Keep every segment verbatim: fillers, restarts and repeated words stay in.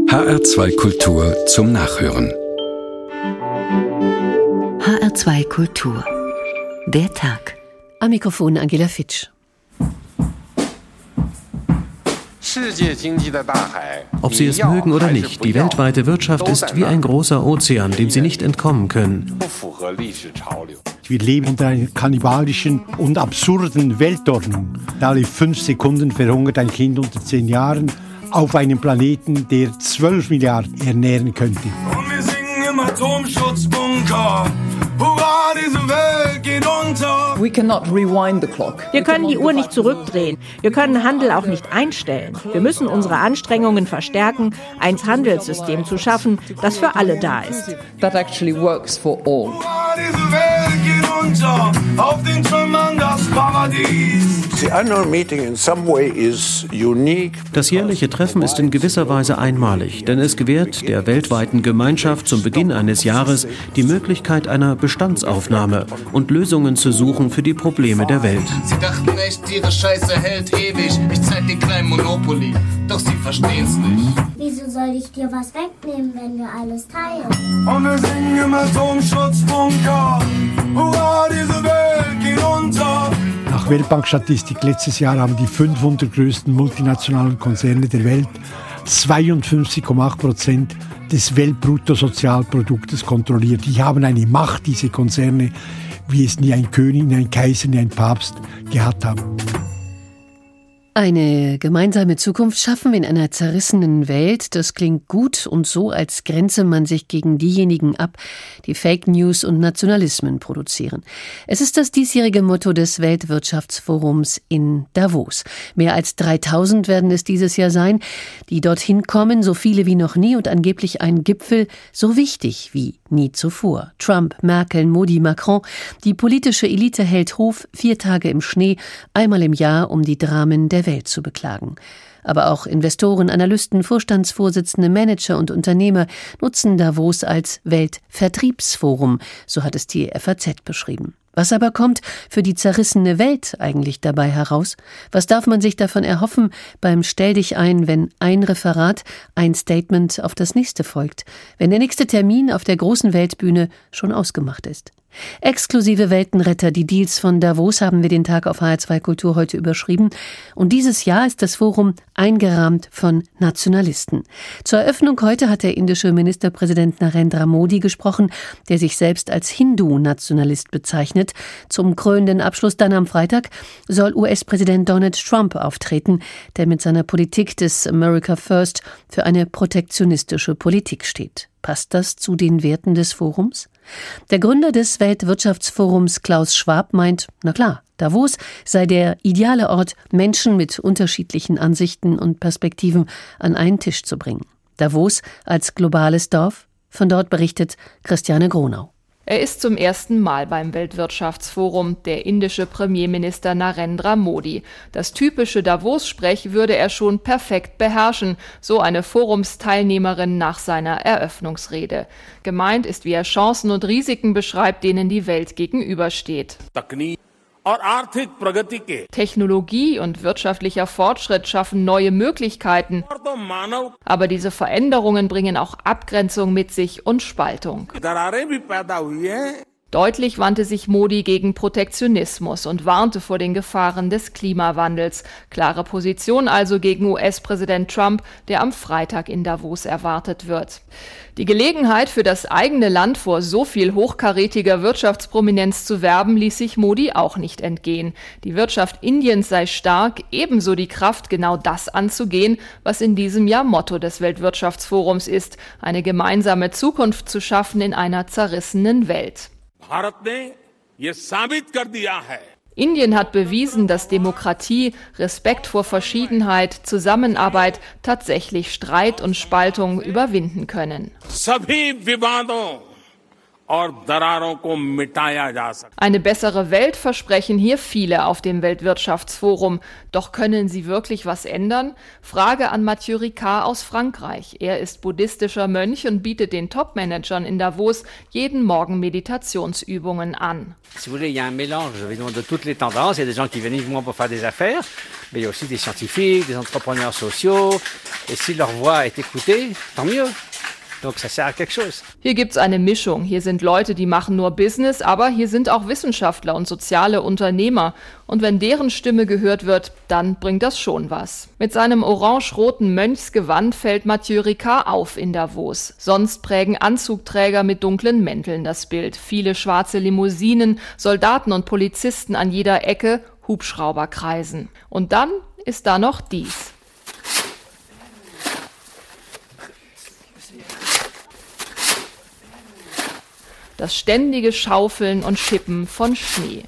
H R zwei Kultur zum Nachhören. H R zwei Kultur. Der Tag. Am Mikrofon Angela Fitsch. Ob Sie es mögen oder nicht, die weltweite Wirtschaft ist wie ein großer Ozean, dem Sie nicht entkommen können. Wir leben in einer kannibalischen und absurden Weltordnung. Alle fünf Sekunden verhungert ein Kind unter zehn Jahren auf einem Planeten, der zwölf Milliarden ernähren könnte. Und wir singen im Atomschutzbunker. Hurra, diese Welt geht unter. We cannot rewind the clock. Wir können die Uhr nicht zurückdrehen. Wir können Handel auch nicht einstellen. Wir müssen unsere Anstrengungen verstärken, ein Handelssystem zu schaffen, das für alle da ist. That actually works for all. Hurra, diese Welt geht unter. Auf den Trümmern das Paradies. The annual meeting in some way is unique. Das jährliche Treffen ist in gewisser Weise einmalig, denn es gewährt der weltweiten Gemeinschaft zum Beginn eines Jahres die Möglichkeit einer Bestandsaufnahme und Lösungen zu suchen für die Probleme der Welt. Sie dachten echt, ihre Scheiße hält ewig. Ich zeig den kleinen Monopoly, doch sie verstehen's nicht. Wieso soll ich dir was wegnehmen, wenn wir alles teilen? Und wir singen im Atomschutzbunker. Hurra, diese Welt geht unter. Nach Weltbankstatistik letztes Jahr haben die fünfhundert größten multinationalen Konzerne der Welt zweiundfünfzig Komma acht Prozent des Weltbruttosozialproduktes kontrolliert. Die haben eine Macht, diese Konzerne, wie es nie ein König, nie ein Kaiser, nie ein Papst gehabt haben. Eine gemeinsame Zukunft schaffen in einer zerrissenen Welt, das klingt gut und so, als grenze man sich gegen diejenigen ab, die Fake News und Nationalismen produzieren. Es ist das diesjährige Motto des Weltwirtschaftsforums in Davos. Mehr als dreitausend werden es dieses Jahr sein, die dorthin kommen, so viele wie noch nie und angeblich ein Gipfel so wichtig wie nie zuvor. Trump, Merkel, Modi, Macron, die politische Elite hält Hof, vier Tage im Schnee, einmal im Jahr, um die Dramen der Welt zu beklagen. Aber auch Investoren, Analysten, Vorstandsvorsitzende, Manager und Unternehmer nutzen Davos als Weltvertriebsforum, so hat es die F A Z beschrieben. Was aber kommt für die zerrissene Welt eigentlich dabei heraus? Was darf man sich davon erhoffen beim Stell dich ein, wenn ein Referat, ein Statement auf das nächste folgt, wenn der nächste Termin auf der großen Weltbühne schon ausgemacht ist? Exklusive Weltenretter, die Deals von Davos, haben wir den Tag auf H R zwei Kultur heute überschrieben. Und dieses Jahr ist das Forum eingerahmt von Nationalisten. Zur Eröffnung heute hat der indische Ministerpräsident Narendra Modi gesprochen, der sich selbst als Hindu-Nationalist bezeichnet. Zum krönenden Abschluss dann am Freitag soll U S-Präsident Donald Trump auftreten, der mit seiner Politik des America First für eine protektionistische Politik steht. Passt das zu den Werten des Forums? Der Gründer des Weltwirtschaftsforums, Klaus Schwab, meint, na klar, Davos sei der ideale Ort, Menschen mit unterschiedlichen Ansichten und Perspektiven an einen Tisch zu bringen. Davos als globales Dorf? Von dort berichtet Christiane Gronau. Er ist zum ersten Mal beim Weltwirtschaftsforum, der indische Premierminister Narendra Modi. Das typische Davos-Sprech würde er schon perfekt beherrschen, so eine Forumsteilnehmerin nach seiner Eröffnungsrede. Gemeint ist, wie er Chancen und Risiken beschreibt, denen die Welt gegenübersteht. Technologie und wirtschaftlicher Fortschritt schaffen neue Möglichkeiten, aber diese Veränderungen bringen auch Abgrenzung mit sich und Spaltung. Deutlich wandte sich Modi gegen Protektionismus und warnte vor den Gefahren des Klimawandels. Klare Position also gegen U S-Präsident Trump, der am Freitag in Davos erwartet wird. Die Gelegenheit, für das eigene Land vor so viel hochkarätiger Wirtschaftsprominenz zu werben, ließ sich Modi auch nicht entgehen. Die Wirtschaft Indiens sei stark, ebenso die Kraft, genau das anzugehen, was in diesem Jahr Motto des Weltwirtschaftsforums ist, eine gemeinsame Zukunft zu schaffen in einer zerrissenen Welt. Indien hat bewiesen, dass Demokratie, Respekt vor Verschiedenheit, Zusammenarbeit tatsächlich Streit und Spaltung überwinden können. Eine bessere Welt versprechen hier viele auf dem Weltwirtschaftsforum. Doch können sie wirklich was ändern? Frage an Mathieu Ricard aus Frankreich. Er ist buddhistischer Mönch und bietet den Top-Managern in Davos jeden Morgen Meditationsübungen an. Si vous voulez, il y a un mélange de toutes les tendances. Il y a des gens qui viennent uniquement pour faire des affaires, mais il y a aussi des scientifiques, des entrepreneurs sociaux. Et si leur voix est écoutée, tant mieux. Donc ça sert à quelque chose. Hier gibt's eine Mischung. Hier sind Leute, die machen nur Business, aber hier sind auch Wissenschaftler und soziale Unternehmer. Und wenn deren Stimme gehört wird, dann bringt das schon was. Mit seinem orange-roten Mönchsgewand fällt Mathieu Ricard auf in Davos. Sonst prägen Anzugträger mit dunklen Mänteln das Bild. Viele schwarze Limousinen, Soldaten und Polizisten an jeder Ecke, Hubschrauber kreisen. Und dann ist da noch dies. Das ständige Schaufeln und Schippen von Schnee.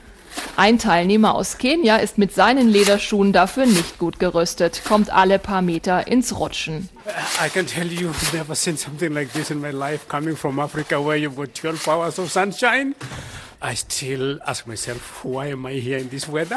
Ein Teilnehmer aus Kenia ist mit seinen Lederschuhen dafür nicht gut gerüstet, kommt alle paar Meter ins Rutschen. I can tell you, I've never seen something like this in my life, coming from Africa where you've got twelve hours of sunshine. I still ask myself, why am I here in this weather?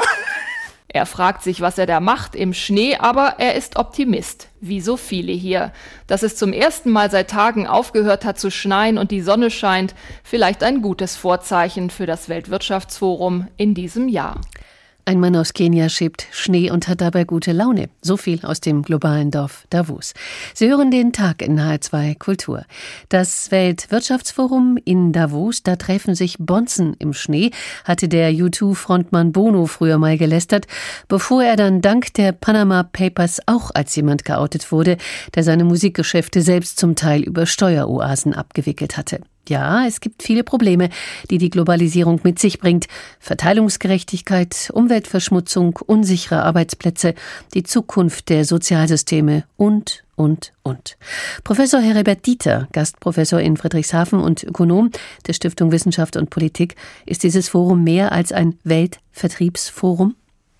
Er fragt sich, was er da macht im Schnee, aber er ist Optimist, wie so viele hier. Dass es zum ersten Mal seit Tagen aufgehört hat zu schneien und die Sonne scheint, vielleicht ein gutes Vorzeichen für das Weltwirtschaftsforum in diesem Jahr. Ein Mann aus Kenia schiebt Schnee und hat dabei gute Laune. So viel aus dem globalen Dorf Davos. Sie hören den Tag in H R zwei Kultur. Das Weltwirtschaftsforum in Davos, da treffen sich Bonzen im Schnee, hatte der U zwei Frontmann Bono früher mal gelästert, bevor er dann dank der Panama Papers auch als jemand geoutet wurde, der seine Musikgeschäfte selbst zum Teil über Steueroasen abgewickelt hatte. Ja, es gibt viele Probleme, die die Globalisierung mit sich bringt. Verteilungsgerechtigkeit, Umweltverschmutzung, unsichere Arbeitsplätze, die Zukunft der Sozialsysteme und, und, und. Professor Heribert Dieter, Gastprofessor in Friedrichshafen und Ökonom der Stiftung Wissenschaft und Politik, ist dieses Forum mehr als ein Weltvertriebsforum?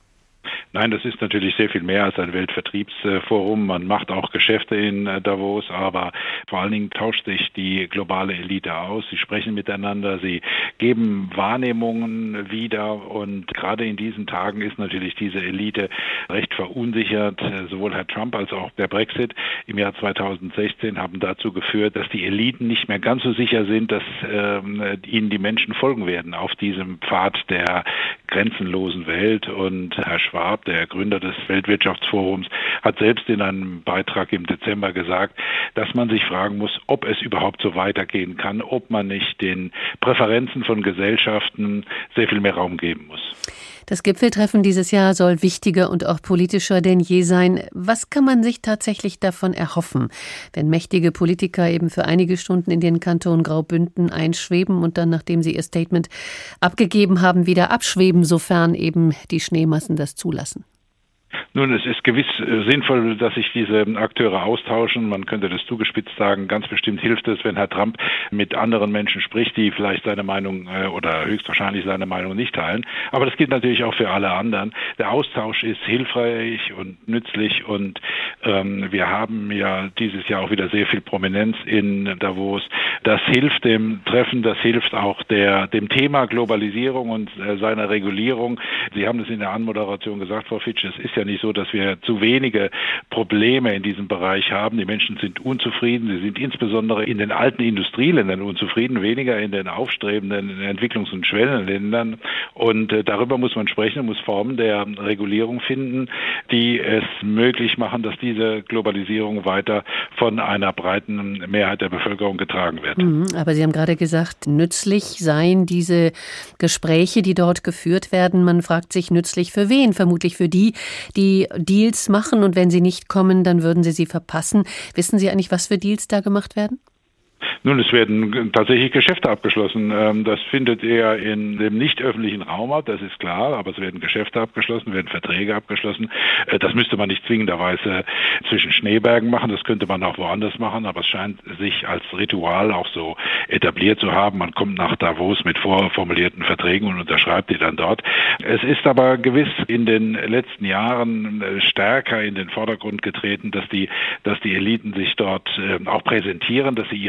Nein, das ist natürlich sehr viel mehr als ein Weltvertriebsforum. Man macht auch Geschäfte in Davos, aber vor allen Dingen tauscht sich die globale Elite aus. Sie sprechen miteinander, sie geben Wahrnehmungen wieder und gerade in diesen Tagen ist natürlich diese Elite recht verunsichert. Sowohl Herr Trump als auch der Brexit im Jahr zweitausendsechzehn haben dazu geführt, dass die Eliten nicht mehr ganz so sicher sind, dass äh, ihnen die Menschen folgen werden auf diesem Pfad der grenzenlosen Welt. Und Herr Schwab, der Gründer des Weltwirtschaftsforums, hat selbst in einem Beitrag im Dezember gesagt, dass man sich fragen muss, ob es überhaupt so weitergehen kann, ob man nicht den Präferenzen von Gesellschaften sehr viel mehr Raum geben muss. Das Gipfeltreffen dieses Jahr soll wichtiger und auch politischer denn je sein. Was kann man sich tatsächlich davon erhoffen, wenn mächtige Politiker eben für einige Stunden in den Kanton Graubünden einschweben und dann, nachdem sie ihr Statement abgegeben haben, wieder abschweben, sofern eben die Schneemassen das zulassen? Nun, es ist gewiss sinnvoll, dass sich diese Akteure austauschen. Man könnte das zugespitzt sagen, ganz bestimmt hilft es, wenn Herr Trump mit anderen Menschen spricht, die vielleicht seine Meinung oder höchstwahrscheinlich seine Meinung nicht teilen. Aber das gilt natürlich auch für alle anderen. Der Austausch ist hilfreich und nützlich und ähm, wir haben ja dieses Jahr auch wieder sehr viel Prominenz in Davos. Das hilft dem Treffen, das hilft auch der dem Thema Globalisierung und äh, seiner Regulierung. Sie haben es in der Anmoderation gesagt, Frau Fitsch, es ist ja nicht so, dass wir zu wenige Probleme in diesem Bereich haben. Die Menschen sind unzufrieden. Sie sind insbesondere in den alten Industrieländern unzufrieden, weniger in den aufstrebenden Entwicklungs- und Schwellenländern. Und äh, darüber muss man sprechen, muss Formen der Regulierung finden, die es möglich machen, dass diese Globalisierung weiter von einer breiten Mehrheit der Bevölkerung getragen wird. Mhm, aber Sie haben gerade gesagt, nützlich seien diese Gespräche, die dort geführt werden. Man fragt sich, nützlich für wen? Vermutlich für die, die Deals machen und wenn sie nicht kommen, dann würden sie sie verpassen. Wissen Sie eigentlich, was für Deals da gemacht werden? Nun, es werden tatsächlich Geschäfte abgeschlossen. Das findet eher in dem nicht öffentlichen Raum ab, das ist klar, aber es werden Geschäfte abgeschlossen, werden Verträge abgeschlossen. Das müsste man nicht zwingenderweise zwischen Schneebergen machen, das könnte man auch woanders machen, aber es scheint sich als Ritual auch so etabliert zu haben. Man kommt nach Davos mit vorformulierten Verträgen und unterschreibt die dann dort. Es ist aber gewiss in den letzten Jahren stärker in den Vordergrund getreten, dass die, dass die Eliten sich dort auch präsentieren, dass sie ihre Ideen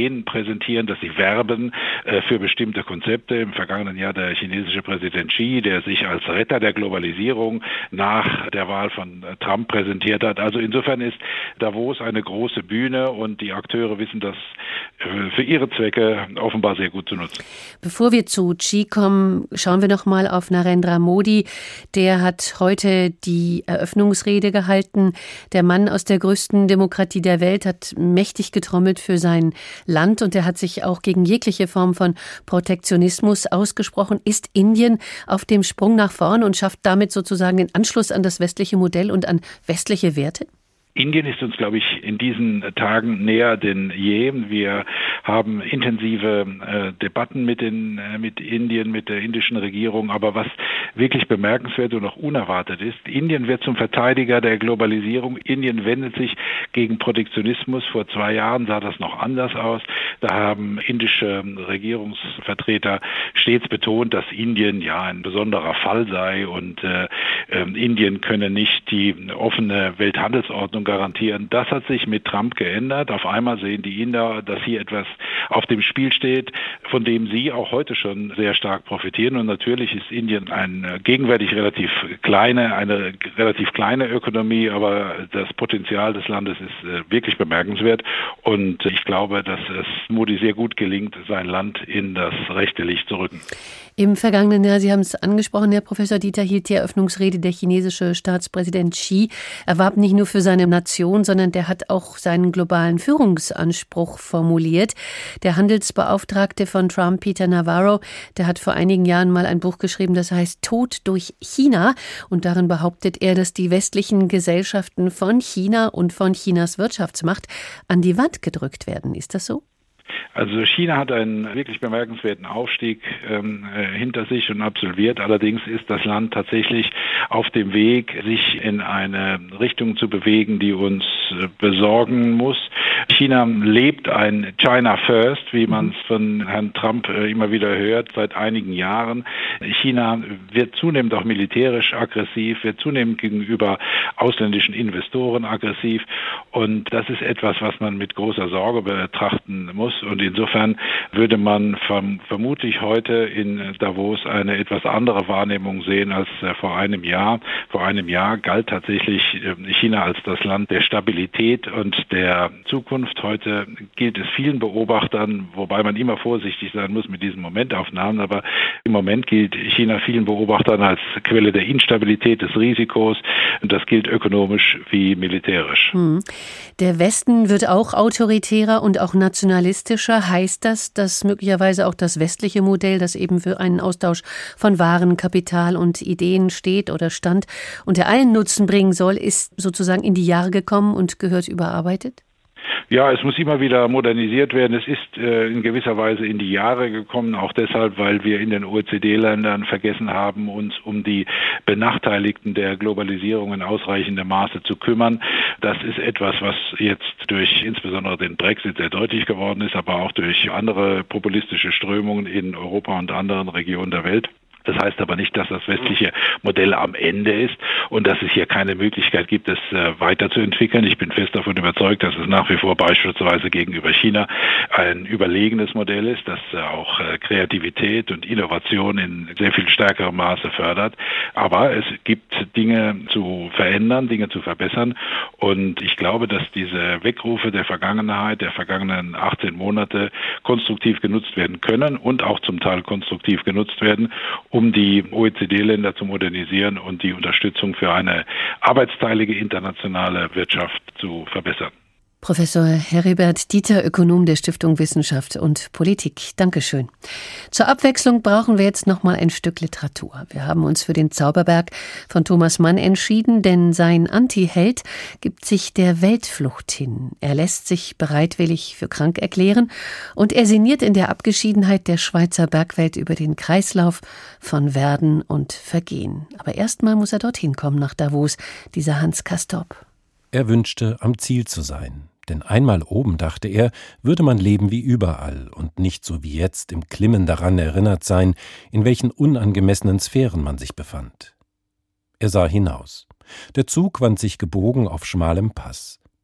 Ideen präsentieren, dass sie werben äh, für bestimmte Konzepte. Im vergangenen Jahr der chinesische Präsident Xi, der sich als Retter der Globalisierung nach der Wahl von äh, Trump präsentiert hat. Also insofern ist Davos eine große Bühne und die Akteure wissen das äh, für ihre Zwecke offenbar sehr gut zu nutzen. Bevor wir zu Xi kommen, schauen wir noch mal auf Narendra Modi. Der hat heute die Eröffnungsrede gehalten. Der Mann aus der größten Demokratie der Welt hat mächtig getrommelt für sein Land und er hat sich auch gegen jegliche Form von Protektionismus ausgesprochen. Ist Indien auf dem Sprung nach vorn und schafft damit sozusagen den Anschluss an das westliche Modell und an westliche Werte? Indien ist uns, glaube ich, in diesen Tagen näher denn je. Wir haben intensive äh, Debatten mit, den, äh, mit Indien, mit der indischen Regierung. Aber was wirklich bemerkenswert und auch unerwartet ist, Indien wird zum Verteidiger der Globalisierung. Indien wendet sich gegen Protektionismus. Vor zwei Jahren sah das noch anders aus. Da haben indische Regierungsvertreter stets betont, dass Indien ja ein besonderer Fall sei und äh, äh, Indien könne nicht die offene Welthandelsordnung garantieren. Das hat sich mit Trump geändert. Auf einmal sehen die Inder, dass hier etwas auf dem Spiel steht, von dem sie auch heute schon sehr stark profitieren. Und natürlich ist Indien eine gegenwärtig relativ kleine, eine relativ kleine Ökonomie, aber das Potenzial des Landes ist wirklich bemerkenswert. Und ich glaube, dass es Modi sehr gut gelingt, sein Land in das rechte Licht zu rücken. Im vergangenen Jahr, Sie haben es angesprochen, Herr Professor Dieter, hielt die Eröffnungsrede der chinesische Staatspräsident Xi. Er warb nicht nur für seine Nation, sondern der hat auch seinen globalen Führungsanspruch formuliert. Der Handelsbeauftragte von Trump, Peter Navarro, der hat vor einigen Jahren mal ein Buch geschrieben, das heißt Tod durch China. Und darin behauptet er, dass die westlichen Gesellschaften von China und von Chinas Wirtschaftsmacht an die Wand gedrückt werden. Ist das so? Also China hat einen wirklich bemerkenswerten Aufstieg ähm, hinter sich und absolviert. Allerdings ist das Land tatsächlich auf dem Weg, sich in eine Richtung zu bewegen, die uns äh, besorgen muss. China lebt ein China First, wie man es von Herrn Trump äh, immer wieder hört, seit einigen Jahren. China wird zunehmend auch militärisch aggressiv, wird zunehmend gegenüber ausländischen Investoren aggressiv. Und das ist etwas, was man mit großer Sorge betrachten muss. Und insofern würde man verm- vermutlich heute in Davos eine etwas andere Wahrnehmung sehen als äh, vor einem Jahr. Vor einem Jahr galt tatsächlich äh, China als das Land der Stabilität und der Zukunft. Heute gilt es vielen Beobachtern, wobei man immer vorsichtig sein muss mit diesen Momentaufnahmen, aber im Moment gilt China vielen Beobachtern als Quelle der Instabilität, des Risikos. Und das gilt ökonomisch wie militärisch. Hm. Der Westen wird auch autoritärer und auch nationalistischer. Heißt das, dass möglicherweise auch das westliche Modell, das eben für einen Austausch von Waren, Kapital und Ideen steht oder stand und der allen Nutzen bringen soll, ist sozusagen in die Jahre gekommen und gehört überarbeitet? Ja, es muss immer wieder modernisiert werden. Es ist äh, in gewisser Weise in die Jahre gekommen, auch deshalb, weil wir in den O E C D-Ländern vergessen haben, uns um die Benachteiligten der Globalisierung in ausreichendem Maße zu kümmern. Das ist etwas, was jetzt durch insbesondere den Brexit sehr deutlich geworden ist, aber auch durch andere populistische Strömungen in Europa und anderen Regionen der Welt. Das heißt aber nicht, dass das westliche Modell am Ende ist und dass es hier keine Möglichkeit gibt, es äh, weiterzuentwickeln. Ich bin fest davon überzeugt, dass es nach wie vor beispielsweise gegenüber China ein überlegenes Modell ist, das äh, auch äh, Kreativität und Innovation in sehr viel stärkerem Maße fördert. Aber es gibt Dinge zu verändern, Dinge zu verbessern. Und ich glaube, dass diese Weckrufe der Vergangenheit, der vergangenen achtzehn Monate konstruktiv genutzt werden können und auch zum Teil konstruktiv genutzt werden, um die O E C D-Länder zu modernisieren und die Unterstützung für eine arbeitsteilige internationale Wirtschaft zu verbessern. Professor Heribert Dieter, Ökonom der Stiftung Wissenschaft und Politik. Dankeschön. Zur Abwechslung brauchen wir jetzt noch mal ein Stück Literatur. Wir haben uns für den Zauberberg von Thomas Mann entschieden, denn sein Antiheld gibt sich der Weltflucht hin. Er lässt sich bereitwillig für krank erklären und er sinniert in der Abgeschiedenheit der Schweizer Bergwelt über den Kreislauf von Werden und Vergehen. Aber erstmal muss er dorthin kommen, nach Davos, dieser Hans Castorp. Er wünschte, am Ziel zu sein. Denn einmal oben, dachte er, würde man leben wie überall und nicht so wie jetzt im Klimmen daran erinnert sein, in welchen unangemessenen Sphären man sich befand. Er sah hinaus. Der Zug wand sich gebogen auf schmalem Pass.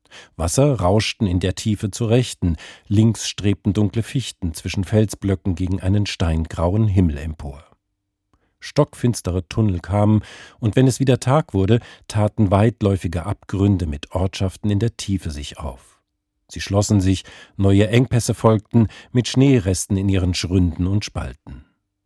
Wasser rauschten in der Tiefe zur Rechten, links strebten dunkle Fichten zwischen Felsblöcken gegen einen steingrauen Himmel empor. Stockfinstere Tunnel kamen, und wenn es wieder Tag wurde, taten weitläufige Abgründe mit Ortschaften in der Tiefe sich auf. Sie schlossen sich, neue Engpässe folgten, mit Schneeresten in ihren Schründen und Spalten.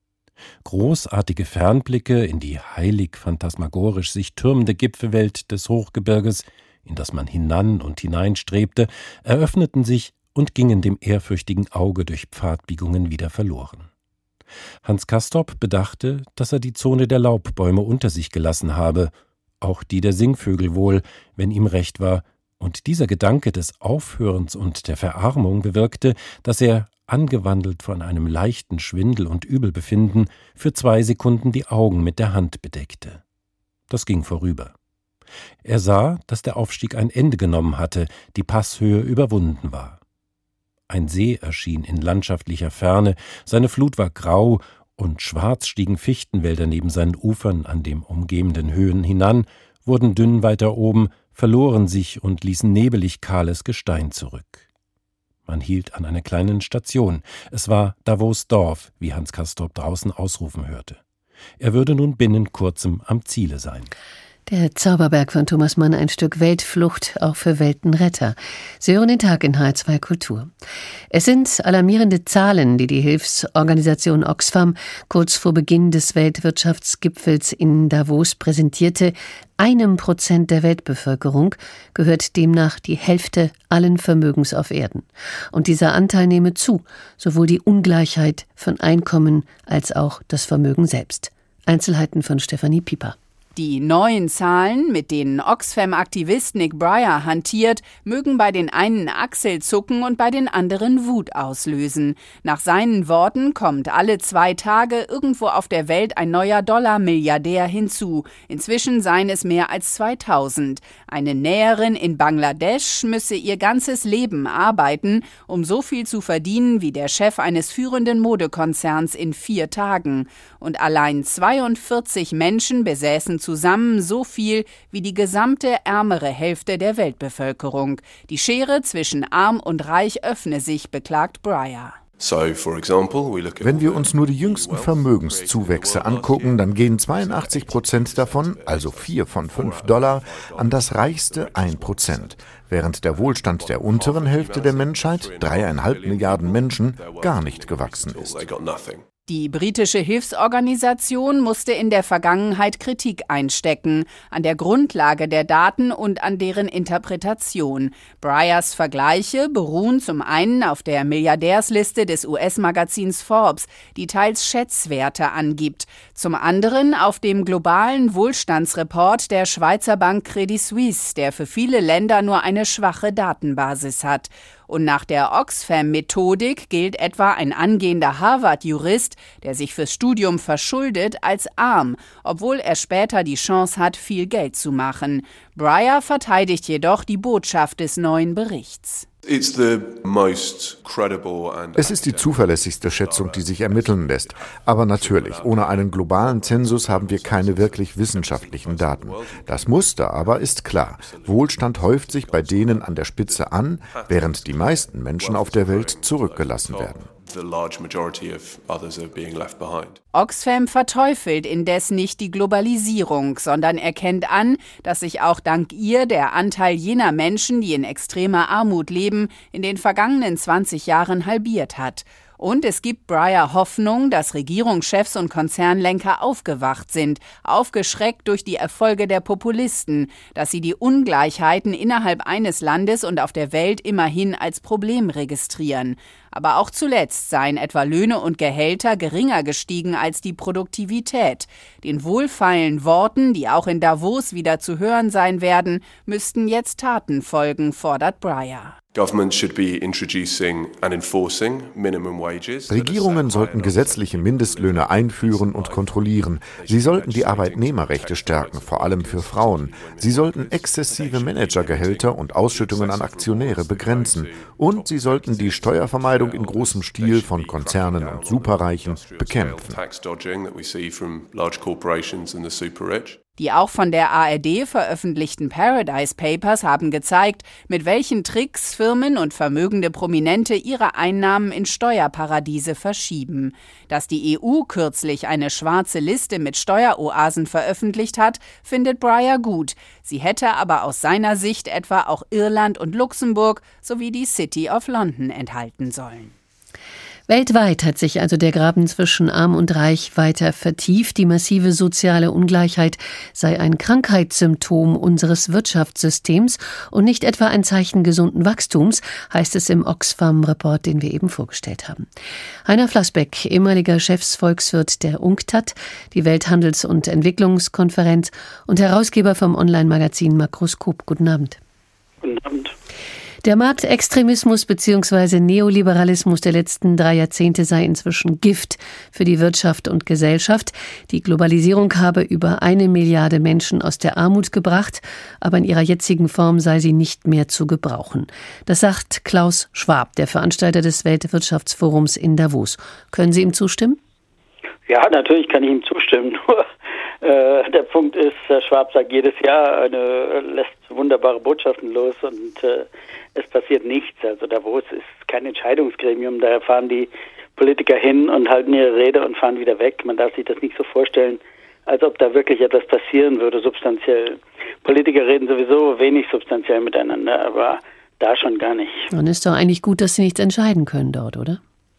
Großartige Fernblicke in die heilig phantasmagorisch sich türmende Gipfelwelt des Hochgebirges, in das man hinan und hineinstrebte, eröffneten sich und gingen dem ehrfürchtigen Auge durch Pfadbiegungen wieder verloren. Hans Castorp bedachte, dass er die Zone der Laubbäume unter sich gelassen habe, auch die der Singvögel wohl, wenn ihm recht war, und dieser Gedanke des Aufhörens und der Verarmung bewirkte, dass er, angewandelt von einem leichten Schwindel und Übelbefinden, für zwei Sekunden die Augen mit der Hand bedeckte. Das ging vorüber. Er sah, dass der Aufstieg ein Ende genommen hatte, die Passhöhe überwunden war. Ein See erschien in landschaftlicher Ferne, seine Flut war grau, und schwarz stiegen Fichtenwälder neben seinen Ufern an den umgebenden Höhen hinan, wurden dünn weiter oben, verloren sich und ließen nebelig kahles Gestein zurück. Man hielt an einer kleinen Station. Es war Davos Dorf, wie Hans Castorp draußen ausrufen hörte. Er würde nun binnen kurzem am Ziele sein. Der Zauberberg von Thomas Mann, ein Stück Weltflucht, auch für Weltenretter. Sie hören den Tag in H R zwei Kultur. Es sind alarmierende Zahlen, die die Hilfsorganisation Oxfam kurz vor Beginn des Weltwirtschaftsgipfels in Davos präsentierte. Einem Prozent der Weltbevölkerung gehört demnach die Hälfte allen Vermögens auf Erden. Und dieser Anteil nehme zu, sowohl die Ungleichheit von Einkommen als auch das Vermögen selbst. Einzelheiten von Stefanie Pieper. Die neuen Zahlen, mit denen Oxfam-Aktivist Nick Breyer hantiert, mögen bei den einen Achselzucken und bei den anderen Wut auslösen. Nach seinen Worten kommt alle zwei Tage irgendwo auf der Welt ein neuer Dollar-Milliardär hinzu. Inzwischen seien es mehr als zweitausend. Eine Näherin in Bangladesch müsse ihr ganzes Leben arbeiten, um so viel zu verdienen wie der Chef eines führenden Modekonzerns in vier Tagen. Und allein zweiundvierzig Menschen besäßen zusammen so viel wie die gesamte ärmere Hälfte der Weltbevölkerung. Die Schere zwischen arm und reich öffne sich, beklagt Breyer. Wenn wir uns nur die jüngsten Vermögenszuwächse angucken, dann gehen zweiundachtzig Prozent davon, also vier von fünf Dollar, an das reichste ein Prozent, während der Wohlstand der unteren Hälfte der Menschheit, dreieinhalb Milliarden Menschen, gar nicht gewachsen ist. Die britische Hilfsorganisation musste in der Vergangenheit Kritik einstecken, an der Grundlage der Daten und an deren Interpretation. Breyers Vergleiche beruhen zum einen auf der Milliardärsliste des U S-Magazins Forbes, die teils Schätzwerte angibt, zum anderen auf dem globalen Wohlstandsreport der Schweizer Bank Credit Suisse, der für viele Länder nur eine schwache Datenbasis hat. Und nach der Oxfam-Methodik gilt etwa ein angehender Harvard-Jurist, der sich fürs Studium verschuldet, als arm, obwohl er später die Chance hat, viel Geld zu machen. Breyer verteidigt jedoch die Botschaft des neuen Berichts. Es ist die zuverlässigste Schätzung, die sich ermitteln lässt. Aber natürlich, ohne einen globalen Zensus haben wir keine wirklich wissenschaftlichen Daten. Das Muster aber ist klar. Wohlstand häuft sich bei denen an der Spitze an, während die meisten Menschen auf der Welt zurückgelassen werden. Oxfam verteufelt indes nicht die Globalisierung, sondern erkennt an, dass sich auch dank ihr der Anteil jener Menschen, die in extremer Armut leben, in den vergangenen zwanzig Jahren halbiert hat. Und es gibt Breyer Hoffnung, dass Regierungschefs und Konzernlenker aufgewacht sind, aufgeschreckt durch die Erfolge der Populisten, dass sie die Ungleichheiten innerhalb eines Landes und auf der Welt immerhin als Problem registrieren. Aber auch zuletzt seien etwa Löhne und Gehälter geringer gestiegen als die Produktivität. Den wohlfeilen Worten, die auch in Davos wieder zu hören sein werden, müssten jetzt Taten folgen, fordert Breyer. Regierungen sollten gesetzliche Mindestlöhne einführen und kontrollieren. Sie sollten die Arbeitnehmerrechte stärken, vor allem für Frauen. Sie sollten exzessive Managergehälter und Ausschüttungen an Aktionäre begrenzen. Und sie sollten die Steuervermeidung in großem Stil von Konzernen und Superreichen bekämpfen. Die auch von der A R D veröffentlichten Paradise Papers haben gezeigt, mit welchen Tricks Firmen und vermögende Prominente ihre Einnahmen in Steuerparadiese verschieben. Dass die E U kürzlich eine schwarze Liste mit Steueroasen veröffentlicht hat, findet Breyer gut. Sie hätte aber aus seiner Sicht etwa auch Irland und Luxemburg sowie die City of London enthalten sollen. Weltweit hat sich also der Graben zwischen Arm und Reich weiter vertieft. Die massive soziale Ungleichheit sei ein Krankheitssymptom unseres Wirtschaftssystems und nicht etwa ein Zeichen gesunden Wachstums, heißt es im Oxfam-Report, den wir eben vorgestellt haben. Heiner Flassbeck, ehemaliger Chefsvolkswirt der UNCTAD, die Welthandels- und Entwicklungskonferenz und Herausgeber vom Online-Magazin Makroskop. Guten Abend. Guten Abend. Der Marktextremismus bzw. Neoliberalismus der letzten drei Jahrzehnte sei inzwischen Gift für die Wirtschaft und Gesellschaft. Die Globalisierung habe über eine Milliarde Menschen aus der Armut gebracht, aber in ihrer jetzigen Form sei sie nicht mehr zu gebrauchen. Das sagt Klaus Schwab, der Veranstalter des Weltwirtschaftsforums in Davos. Können Sie ihm zustimmen? Ja, natürlich kann ich ihm zustimmen. Nur äh, der Punkt ist, Herr Schwab sagt jedes Jahr, eine, lässt wunderbare Botschaften los und äh, es passiert nichts. Also Davos ist kein Entscheidungsgremium, da fahren die Politiker hin und halten ihre Rede und fahren wieder weg. Man darf sich das nicht so vorstellen, als ob da wirklich etwas passieren würde, substanziell. Politiker reden sowieso wenig substanziell miteinander, aber da schon gar nicht. Dann ist doch eigentlich gut, dass sie nichts entscheiden können dort, oder?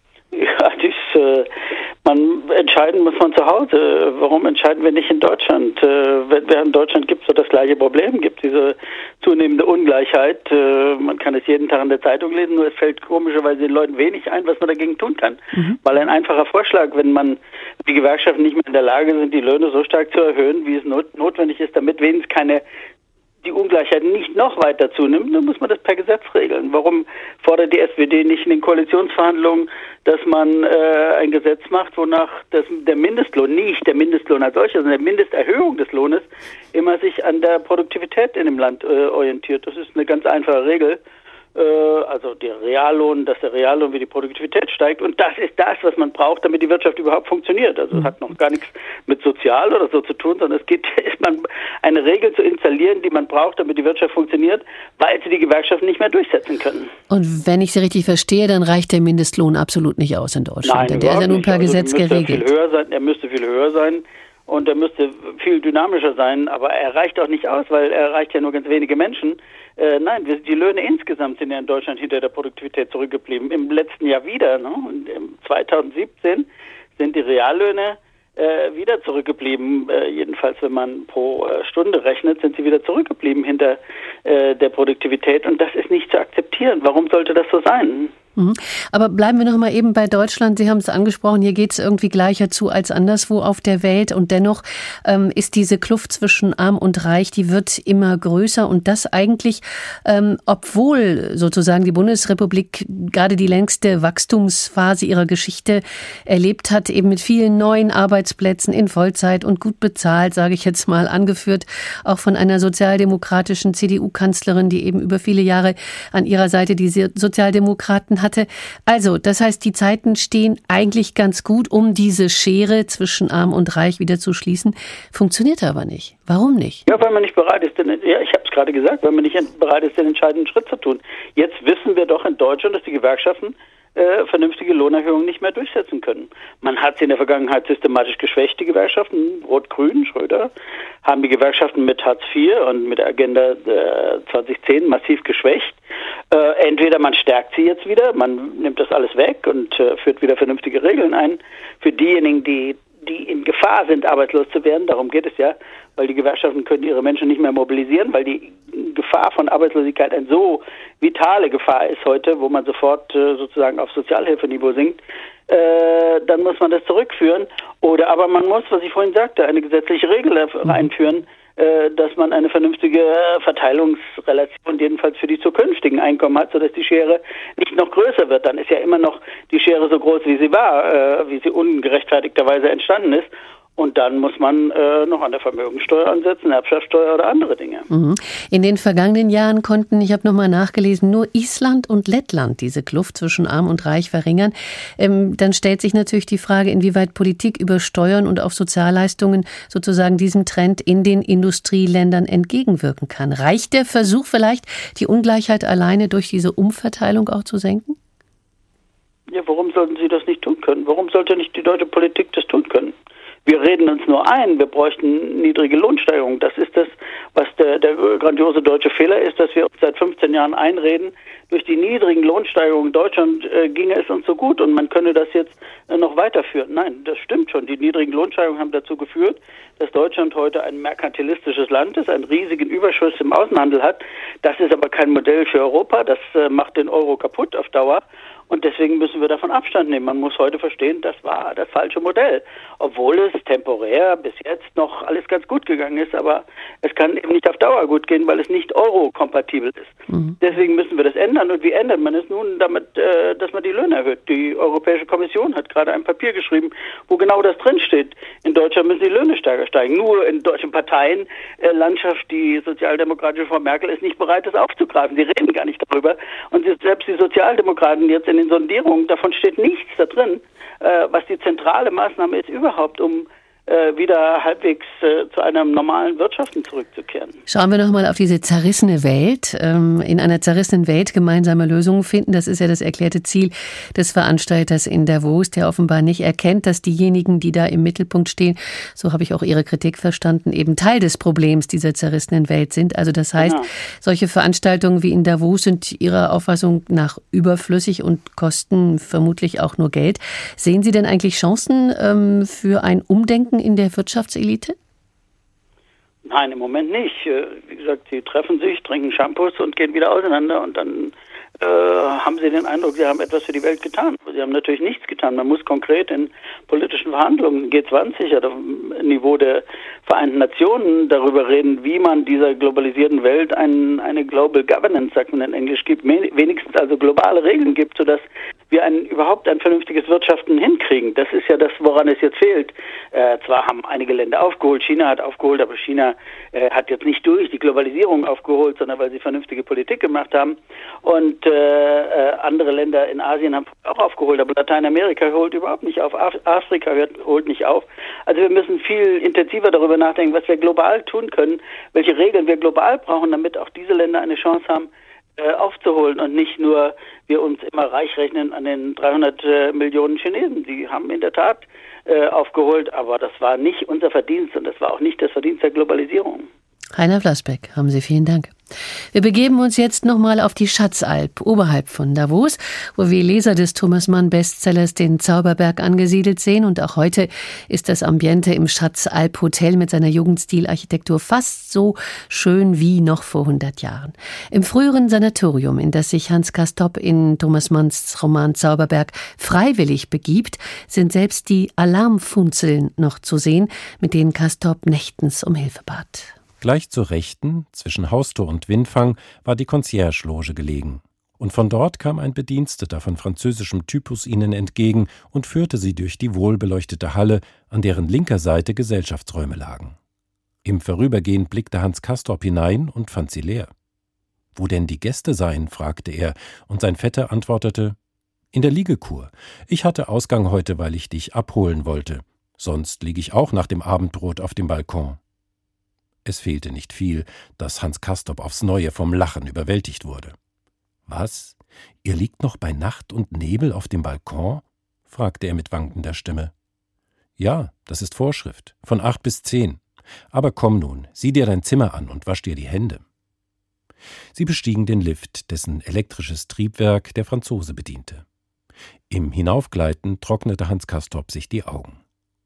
Ja, das, äh, man entscheiden muss man zu Hause. Warum entscheiden wir nicht in Deutschland? Äh, während in Deutschland gibt es so das gleiche Problem, gibt diese zunehmende Ungleichheit. Äh, man kann es jeden Tag in der Zeitung lesen, nur es fällt komischerweise den Leuten wenig ein, was man dagegen tun kann. Mhm. Weil ein einfacher Vorschlag, wenn man die Gewerkschaften nicht mehr in der Lage sind, die Löhne so stark zu erhöhen, wie es not- notwendig ist, damit wenigstens keine die Ungleichheit nicht noch weiter zunimmt, dann muss man das per Gesetz regeln. Warum fordert die S P D nicht in den Koalitionsverhandlungen, dass man äh, ein Gesetz macht, wonach das, der Mindestlohn, nicht der Mindestlohn als solcher, sondern der Mindesterhöhung des Lohnes immer sich an der Produktivität in dem Land äh, orientiert. Das ist eine ganz einfache Regel. Also der Reallohn, dass der Reallohn wie die Produktivität steigt. Und das ist das, was man braucht, damit die Wirtschaft überhaupt funktioniert. Also es hat noch gar nichts mit sozial oder so zu tun, sondern es geht, ist man eine Regel zu installieren, die man braucht, damit die Wirtschaft funktioniert, weil sie die Gewerkschaften nicht mehr durchsetzen können. Und wenn ich Sie richtig verstehe, dann reicht der Mindestlohn absolut nicht aus in Deutschland. Nein, denn der ist ja nun per also Gesetz geregelt. Viel höher sein, er müsste viel höher sein. Und er müsste viel dynamischer sein, aber er reicht auch nicht aus, weil er erreicht ja nur ganz wenige Menschen. Äh, nein, wir, die Löhne insgesamt sind ja in Deutschland hinter der Produktivität zurückgeblieben. Im letzten Jahr wieder, ne? Und im zweitausendsiebzehn sind die Reallöhne äh, wieder zurückgeblieben. Äh, jedenfalls, wenn man pro äh, Stunde rechnet, sind sie wieder zurückgeblieben hinter äh, der Produktivität. Und das ist nicht zu akzeptieren. Warum sollte das so sein? Aber bleiben wir noch mal eben bei Deutschland. Sie haben es angesprochen, hier geht es irgendwie gleicher zu als anderswo auf der Welt. Und dennoch ähm, ist diese Kluft zwischen Arm und Reich, die wird immer größer. Und das eigentlich, ähm, obwohl sozusagen die Bundesrepublik gerade die längste Wachstumsphase ihrer Geschichte erlebt hat, eben mit vielen neuen Arbeitsplätzen in Vollzeit und gut bezahlt, sage ich jetzt mal, angeführt, auch von einer sozialdemokratischen C D U-Kanzlerin, die eben über viele Jahre an ihrer Seite die Sozialdemokraten hatte. Also, das heißt, die Zeiten stehen eigentlich ganz gut, um diese Schere zwischen Arm und Reich wieder zu schließen. Funktioniert aber nicht. Warum nicht? Ja, weil man nicht bereit ist, den, ja, ich habe es gerade gesagt, weil man nicht bereit ist, den entscheidenden Schritt zu tun. Jetzt wissen wir doch in Deutschland, dass die Gewerkschaften äh, vernünftige Lohnerhöhungen nicht mehr durchsetzen können. Man hat sie in der Vergangenheit systematisch geschwächt, die Gewerkschaften, Rot-Grün, Schröder, haben die Gewerkschaften mit Hartz vier und mit der Agenda äh, zwanzig zehn massiv geschwächt. Äh, entweder man stärkt sie jetzt wieder, man nimmt das alles weg und äh, führt wieder vernünftige Regeln ein für diejenigen, die die in Gefahr sind, arbeitslos zu werden. Darum geht es ja, weil die Gewerkschaften können ihre Menschen nicht mehr mobilisieren, weil die Gefahr von Arbeitslosigkeit eine so vitale Gefahr ist heute, wo man sofort äh, sozusagen auf Sozialhilfeniveau sinkt. Äh, dann muss man das zurückführen. Oder aber man muss, was ich vorhin sagte, eine gesetzliche Regel mhm. einführen, äh, dass man eine vernünftige Verteilungsrelation jedenfalls für die zukünftigen Einkommen hat, sodass die Schere nicht noch größer wird. Dann ist ja immer noch die Schere so groß, wie sie war, äh, wie sie ungerechtfertigterweise entstanden ist. Und dann muss man äh, noch an der Vermögenssteuer ansetzen, Erbschaftssteuer oder andere Dinge. In den vergangenen Jahren konnten, ich habe nochmal nachgelesen, nur Island und Lettland diese Kluft zwischen Arm und Reich verringern. Ähm, dann stellt sich natürlich die Frage, inwieweit Politik über Steuern und auf Sozialleistungen sozusagen diesem Trend in den Industrieländern entgegenwirken kann. Reicht der Versuch vielleicht, die Ungleichheit alleine durch diese Umverteilung auch zu senken? Ja, warum sollten sie das nicht tun können? Warum sollte nicht die deutsche Politik das tun können? Wir reden uns nur ein, wir bräuchten niedrige Lohnsteigerungen. Das ist das, was der, der grandiose deutsche Fehler ist, dass wir uns seit fünfzehn Jahren einreden, durch die niedrigen Lohnsteigerungen in Deutschland äh, ginge es uns so gut und man könne das jetzt äh, noch weiterführen. Nein, das stimmt schon. Die niedrigen Lohnsteigerungen haben dazu geführt, dass Deutschland heute ein merkantilistisches Land ist, einen riesigen Überschuss im Außenhandel hat. Das ist aber kein Modell für Europa. Das äh, macht den Euro kaputt auf Dauer. Und deswegen müssen wir davon Abstand nehmen. Man muss heute verstehen, das war das falsche Modell. Obwohl es temporär bis jetzt noch alles ganz gut gegangen ist, aber es kann eben nicht auf Dauer gut gehen, weil es nicht Euro-kompatibel ist. Mhm. Deswegen müssen wir das ändern. Und wie ändert man es nun damit, äh, dass man die Löhne erhöht? Die Europäische Kommission hat gerade ein Papier geschrieben, wo genau das drinsteht. In Deutschland müssen die Löhne stärker steigen. Nur in deutschen Parteienlandschaft, die sozialdemokratische Frau Merkel ist nicht bereit, das aufzugreifen. Sie reden gar nicht darüber. Und selbst die Sozialdemokraten jetzt in den Sondierungen, davon steht nichts da drin, äh, was die zentrale Maßnahme ist überhaupt, um äh, wieder halbwegs äh, zu einem normalen Wirtschaften zurückzukehren. Schauen wir nochmal auf diese zerrissene Welt. Ähm, in einer zerrissenen Welt gemeinsame Lösungen finden, das ist ja das erklärte Ziel des Veranstalters in Davos, der offenbar nicht erkennt, dass diejenigen, die da im Mittelpunkt stehen, so habe ich auch Ihre Kritik verstanden, eben Teil des Problems dieser zerrissenen Welt sind. Also das heißt, genau. Solche Veranstaltungen wie in Davos sind Ihrer Auffassung nach überflüssig und kosten vermutlich auch nur Geld. Sehen Sie denn eigentlich Chancen ähm, für ein Umdenken in der Wirtschaftselite? Nein, im Moment nicht. Wie gesagt, sie treffen sich, trinken Shampoos und gehen wieder auseinander und dann äh, haben sie den Eindruck, sie haben etwas für die Welt getan. Sie haben natürlich nichts getan. Man muss konkret in politischen Verhandlungen, G zwanzig oder auf dem Niveau der Vereinten Nationen darüber reden, wie man dieser globalisierten Welt ein, eine Global Governance, sagt man in Englisch, gibt, wenigstens also globale Regeln gibt, sodass wir ein, überhaupt ein vernünftiges Wirtschaften hinkriegen. Das ist ja das, woran es jetzt fehlt. Äh, zwar haben einige Länder aufgeholt, China hat aufgeholt, aber China äh, hat jetzt nicht durch die Globalisierung aufgeholt, sondern weil sie vernünftige Politik gemacht haben. Und äh, äh, andere Länder in Asien haben auch aufgeholt, aber Lateinamerika holt überhaupt nicht auf, Af- Afrika hört, holt nicht auf. Also wir müssen viel intensiver darüber nachdenken, was wir global tun können, welche Regeln wir global brauchen, damit auch diese Länder eine Chance haben, aufzuholen und nicht nur wir uns immer reich rechnen an den dreihundert äh, Millionen Chinesen. Die haben in der Tat äh, aufgeholt, aber das war nicht unser Verdienst und das war auch nicht das Verdienst der Globalisierung. Rainer Vlasbeck, haben Sie vielen Dank. Wir begeben uns jetzt nochmal auf die Schatzalp, oberhalb von Davos, wo wir Leser des Thomas Mann Bestsellers den Zauberberg angesiedelt sehen. Und auch heute ist das Ambiente im Schatzalp Hotel mit seiner Jugendstilarchitektur fast so schön wie noch vor hundert Jahren. Im früheren Sanatorium, in das sich Hans Castorp in Thomas Manns Roman Zauberberg freiwillig begibt, sind selbst die Alarmfunzeln noch zu sehen, mit denen Castorp nächtens um Hilfe bat. Gleich zur Rechten, zwischen Haustor und Windfang, war die Concierge-Loge gelegen. Und von dort kam ein Bediensteter von französischem Typus ihnen entgegen und führte sie durch die wohlbeleuchtete Halle, an deren linker Seite Gesellschaftsräume lagen. Im Vorübergehen blickte Hans Castorp hinein und fand sie leer. »Wo denn die Gäste seien?« fragte er, und sein Vetter antwortete, »In der Liegekur. Ich hatte Ausgang heute, weil ich dich abholen wollte. Sonst liege ich auch nach dem Abendbrot auf dem Balkon.« Es fehlte nicht viel, dass Hans Castorp aufs Neue vom Lachen überwältigt wurde. »Was? Ihr liegt noch bei Nacht und Nebel auf dem Balkon?« fragte er mit wankender Stimme. »Ja, das ist Vorschrift, von acht bis zehn. Aber komm nun, sieh dir dein Zimmer an und wasch dir die Hände.« Sie bestiegen den Lift, dessen elektrisches Triebwerk der Franzose bediente. Im Hinaufgleiten trocknete Hans Castorp sich die Augen.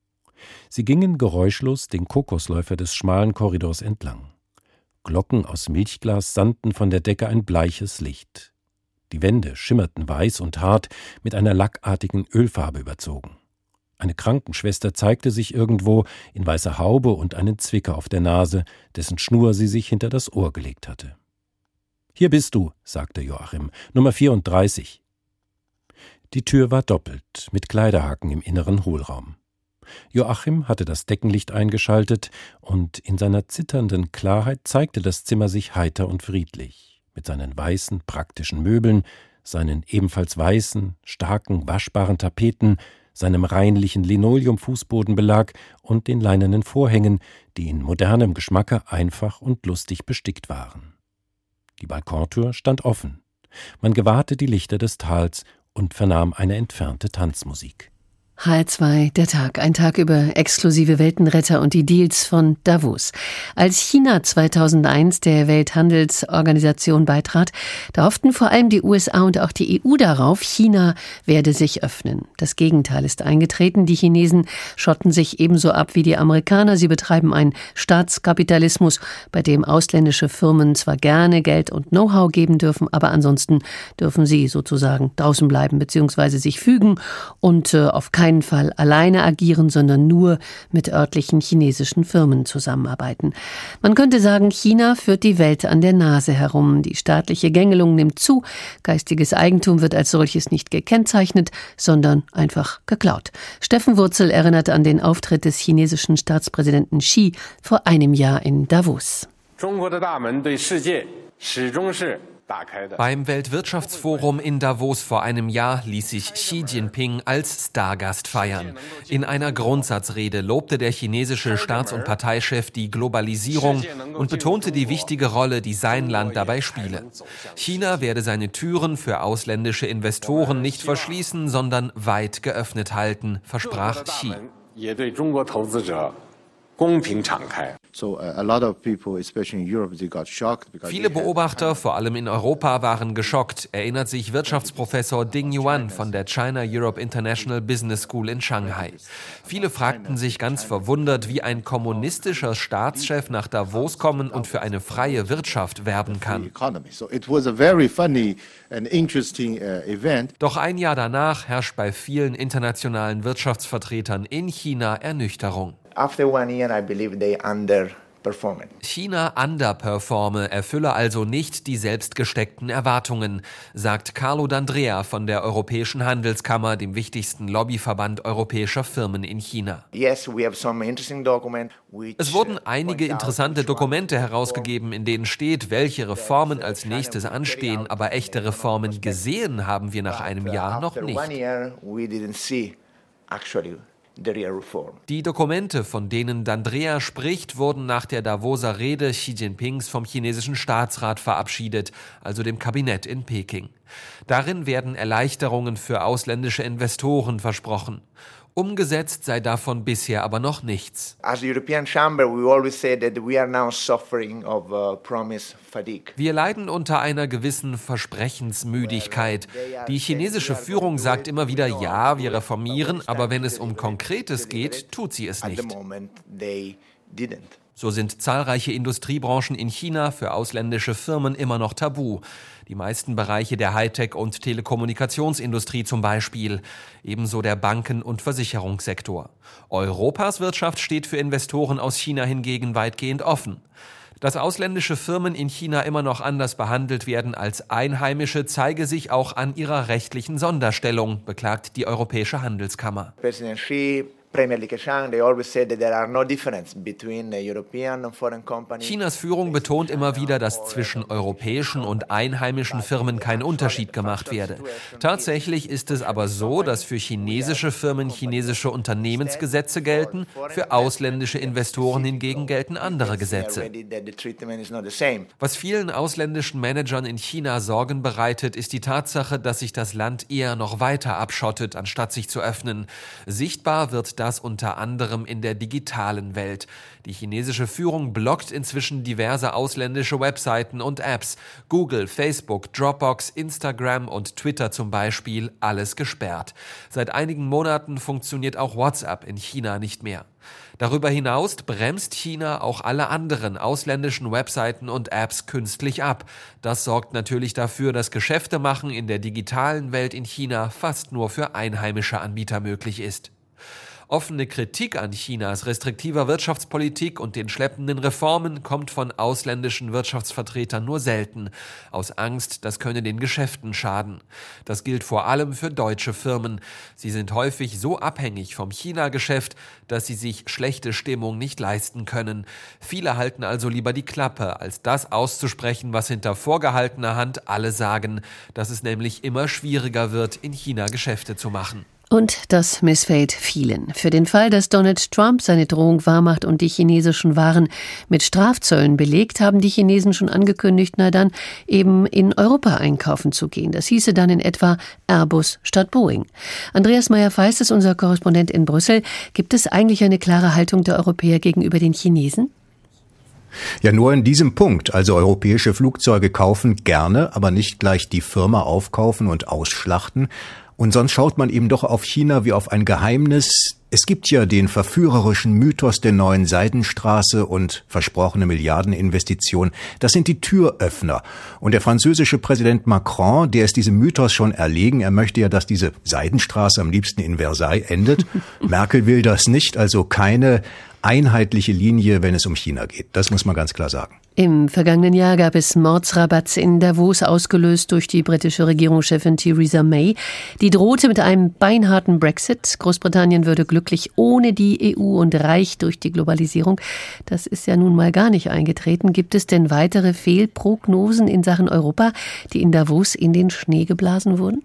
Sie gingen geräuschlos den Kokosläufer des schmalen Korridors entlang. Glocken aus Milchglas sandten von der Decke ein bleiches Licht. Die Wände schimmerten weiß und hart, mit einer lackartigen Ölfarbe überzogen. Eine Krankenschwester zeigte sich irgendwo in weißer Haube und einen Zwicker auf der Nase, dessen Schnur sie sich hinter das Ohr gelegt hatte. »Hier bist du«, sagte Joachim, »Nummer vierunddreißig.« Die Tür war doppelt, mit Kleiderhaken im inneren Hohlraum. Joachim hatte das Deckenlicht eingeschaltet, und in seiner zitternden Klarheit zeigte das Zimmer sich heiter und friedlich, mit seinen weißen, praktischen Möbeln, seinen ebenfalls weißen, starken, waschbaren Tapeten, seinem reinlichen Linoleum-Fußbodenbelag und den leinenen Vorhängen, die in modernem Geschmacke einfach und lustig bestickt waren. Die Balkontür stand offen. Man gewahrte die Lichter des Tals und vernahm eine entfernte Tanzmusik. H R zwei, der Tag, ein Tag über exklusive Weltenretter und die Deals von Davos. Als China zweitausendeins der Welthandelsorganisation beitrat, da hofften vor allem die U S A und auch die E U darauf, China werde sich öffnen. Das Gegenteil ist eingetreten. Die Chinesen schotten sich ebenso ab wie die Amerikaner. Sie betreiben einen Staatskapitalismus, bei dem ausländische Firmen zwar gerne Geld und Know-how geben dürfen, aber ansonsten dürfen sie sozusagen draußen bleiben bzw. sich fügen und äh, auf keinen Fall alleine agieren, sondern nur mit örtlichen chinesischen Firmen zusammenarbeiten. Man könnte sagen, China führt die Welt an der Nase herum. Die staatliche Gängelung nimmt zu. Geistiges Eigentum wird als solches nicht gekennzeichnet, sondern einfach geklaut. Steffen Wurzel erinnert an den Auftritt des chinesischen Staatspräsidenten Xi vor einem Jahr in Davos. Beim Weltwirtschaftsforum in Davos vor einem Jahr ließ sich Xi Jinping als Stargast feiern. In einer Grundsatzrede lobte der chinesische Staats- und Parteichef die Globalisierung und betonte die wichtige Rolle, die sein Land dabei spiele. China werde seine Türen für ausländische Investoren nicht verschließen, sondern weit geöffnet halten, versprach Xi. Viele Beobachter, vor allem in Europa, waren geschockt, erinnert sich Wirtschaftsprofessor Ding Yuan von der China Europe International Business School in Shanghai. Viele fragten sich ganz verwundert, wie ein kommunistischer Staatschef nach Davos kommen und für eine freie Wirtschaft werben kann. Doch ein Jahr danach herrscht bei vielen internationalen Wirtschaftsvertretern in China Ernüchterung. After one year, I believe they underperformed. China underperforme, erfülle also nicht die selbstgesteckten Erwartungen, sagt Carlo D'Andrea von der Europäischen Handelskammer, dem wichtigsten Lobbyverband europäischer Firmen in China. Yes, we have some interesting document, which es wurden einige interessante Dokumente herausgegeben, in denen steht, welche Reformen als nächstes anstehen, aber echte Reformen gesehen haben wir nach einem Jahr noch nicht. Die Dokumente, von denen D'Andrea spricht, wurden nach der Davoser Rede Xi Jinpings vom chinesischen Staatsrat verabschiedet, also dem Kabinett in Peking. Darin werden Erleichterungen für ausländische Investoren versprochen. Umgesetzt sei davon bisher aber noch nichts. As the European Chamber, we always say that we are now suffering of uh, promise fatigue. Wir leiden unter einer gewissen Versprechensmüdigkeit. Die chinesische Führung sagt immer wieder, ja, wir reformieren, aber wenn es um Konkretes geht, tut sie es nicht. So sind zahlreiche Industriebranchen in China für ausländische Firmen immer noch tabu. Die meisten Bereiche der Hightech- und Telekommunikationsindustrie zum Beispiel, ebenso der Banken- und Versicherungssektor. Europas Wirtschaft steht für Investoren aus China hingegen weitgehend offen. Dass ausländische Firmen in China immer noch anders behandelt werden als einheimische, zeige sich auch an ihrer rechtlichen Sonderstellung, beklagt die Europäische Handelskammer. Präsident Xi, Premier Li Keqiang, they always say that there are no difference between European and foreign companies. Chinas Führung betont immer wieder, dass zwischen europäischen und einheimischen Firmen kein Unterschied gemacht werde. Tatsächlich ist es aber so, dass für chinesische Firmen chinesische Unternehmensgesetze gelten, für ausländische Investoren hingegen gelten andere Gesetze. Was vielen ausländischen Managern in China Sorgen bereitet, ist die Tatsache, dass sich das Land eher noch weiter abschottet, anstatt sich zu öffnen. Sichtbar wird das unter anderem in der digitalen Welt. Die chinesische Führung blockt inzwischen diverse ausländische Webseiten und Apps. Google, Facebook, Dropbox, Instagram und Twitter zum Beispiel, alles gesperrt. Seit einigen Monaten funktioniert auch WhatsApp in China nicht mehr. Darüber hinaus bremst China auch alle anderen ausländischen Webseiten und Apps künstlich ab. Das sorgt natürlich dafür, dass Geschäftemachen in der digitalen Welt in China fast nur für einheimische Anbieter möglich ist. Offene Kritik an Chinas restriktiver Wirtschaftspolitik und den schleppenden Reformen kommt von ausländischen Wirtschaftsvertretern nur selten, aus Angst, das könne den Geschäften schaden. Das gilt vor allem für deutsche Firmen. Sie sind häufig so abhängig vom China-Geschäft, dass sie sich schlechte Stimmung nicht leisten können. Viele halten also lieber die Klappe, als das auszusprechen, was hinter vorgehaltener Hand alle sagen, dass es nämlich immer schwieriger wird, in China Geschäfte zu machen. Und das missfällt vielen. Für den Fall, dass Donald Trump seine Drohung wahrmacht und die chinesischen Waren mit Strafzöllen belegt, haben die Chinesen schon angekündigt, na dann eben in Europa einkaufen zu gehen. Das hieße dann in etwa Airbus statt Boeing. Andreas Meyer-Feist ist unser Korrespondent in Brüssel. Gibt es eigentlich eine klare Haltung der Europäer gegenüber den Chinesen? Ja, nur in diesem Punkt. Also europäische Flugzeuge kaufen gerne, aber nicht gleich die Firma aufkaufen und ausschlachten. Und sonst schaut man eben doch auf China wie auf ein Geheimnis. Es gibt ja den verführerischen Mythos der neuen Seidenstraße und versprochene Milliardeninvestitionen. Das sind die Türöffner. Und der französische Präsident Macron, der ist diesem Mythos schon erlegen. Er möchte ja, dass diese Seidenstraße am liebsten in Versailles endet. Merkel will das nicht, also keine einheitliche Linie, wenn es um China geht. Das muss man ganz klar sagen. Im vergangenen Jahr gab es Mordsrabatz in Davos, ausgelöst durch die britische Regierungschefin Theresa May. Die drohte mit einem beinharten Brexit. Großbritannien würde glücklich ohne die E U und reich durch die Globalisierung. Das ist ja nun mal gar nicht eingetreten. Gibt es denn weitere Fehlprognosen in Sachen Europa, die in Davos in den Schnee geblasen wurden?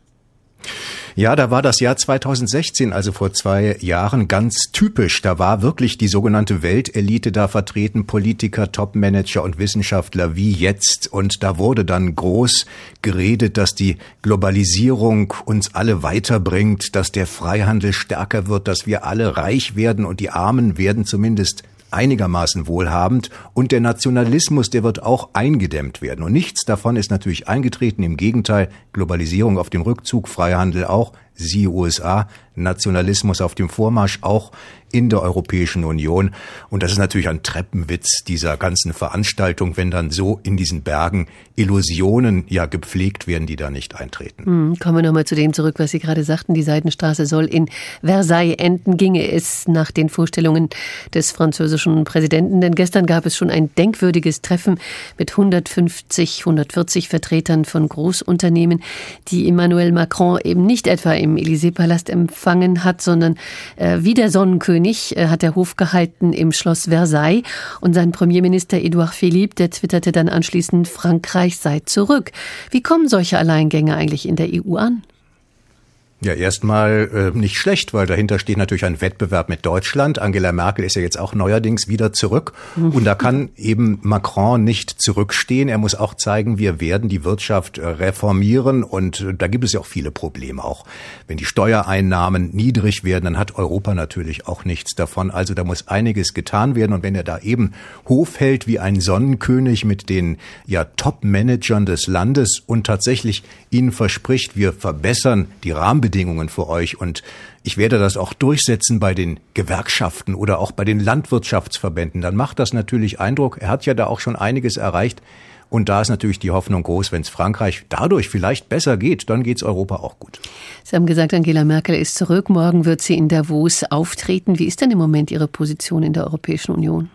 Ja, da war das Jahr zweitausendsechzehn, also vor zwei Jahren, ganz typisch. Da war wirklich die sogenannte Weltelite da vertreten, Politiker, Topmanager und Wissenschaftler wie jetzt. Und da wurde dann groß geredet, dass die Globalisierung uns alle weiterbringt, dass der Freihandel stärker wird, dass wir alle reich werden und die Armen werden zumindest einigermaßen wohlhabend, und der Nationalismus, der wird auch eingedämmt werden. Und nichts davon ist natürlich eingetreten. Im Gegenteil, Globalisierung auf dem Rückzug, Freihandel auch, siehe U S A, Nationalismus auf dem Vormarsch auch in der Europäischen Union. Und das ist natürlich ein Treppenwitz dieser ganzen Veranstaltung, wenn dann so in diesen Bergen Illusionen ja gepflegt werden, die da nicht eintreten. Hm, kommen wir nochmal zu dem zurück, was Sie gerade sagten. Die Seidenstraße soll in Versailles enden, ginge es nach den Vorstellungen des französischen Präsidenten. Denn gestern gab es schon ein denkwürdiges Treffen mit hundertfünfzig, hundertvierzig Vertretern von Großunternehmen, die Emmanuel Macron eben nicht etwa im Élysée-Palast empfangen hat, sondern äh, wie der Sonnenkönig äh, hat der Hof gehalten im Schloss Versailles. Und sein Premierminister Edouard Philippe, der twitterte dann anschließend, Frankreich sei zurück. Wie kommen solche Alleingänge eigentlich in der E U an? Ja, erstmal äh, nicht schlecht, weil dahinter steht natürlich ein Wettbewerb mit Deutschland. Angela Merkel ist ja jetzt auch neuerdings wieder zurück. Mhm. Und da kann eben Macron nicht zurückstehen. Er muss auch zeigen, wir werden die Wirtschaft äh, reformieren. Und äh, da gibt es ja auch viele Probleme. Auch wenn die Steuereinnahmen niedrig werden, dann hat Europa natürlich auch nichts davon. Also da muss einiges getan werden. Und wenn er da eben Hof hält wie ein Sonnenkönig mit den ja Top-Managern des Landes und tatsächlich ihnen verspricht, wir verbessern die Rahmenbedingungen Bedingungen für euch, und ich werde das auch durchsetzen bei den Gewerkschaften oder auch bei den Landwirtschaftsverbänden, dann macht das natürlich Eindruck. Er hat ja da auch schon einiges erreicht, und da ist natürlich die Hoffnung groß, wenn es Frankreich dadurch vielleicht besser geht, dann geht es Europa auch gut. Sie haben gesagt, Angela Merkel ist zurück, morgen wird sie in Davos auftreten. Wie ist denn im Moment Ihre Position in der Europäischen Union?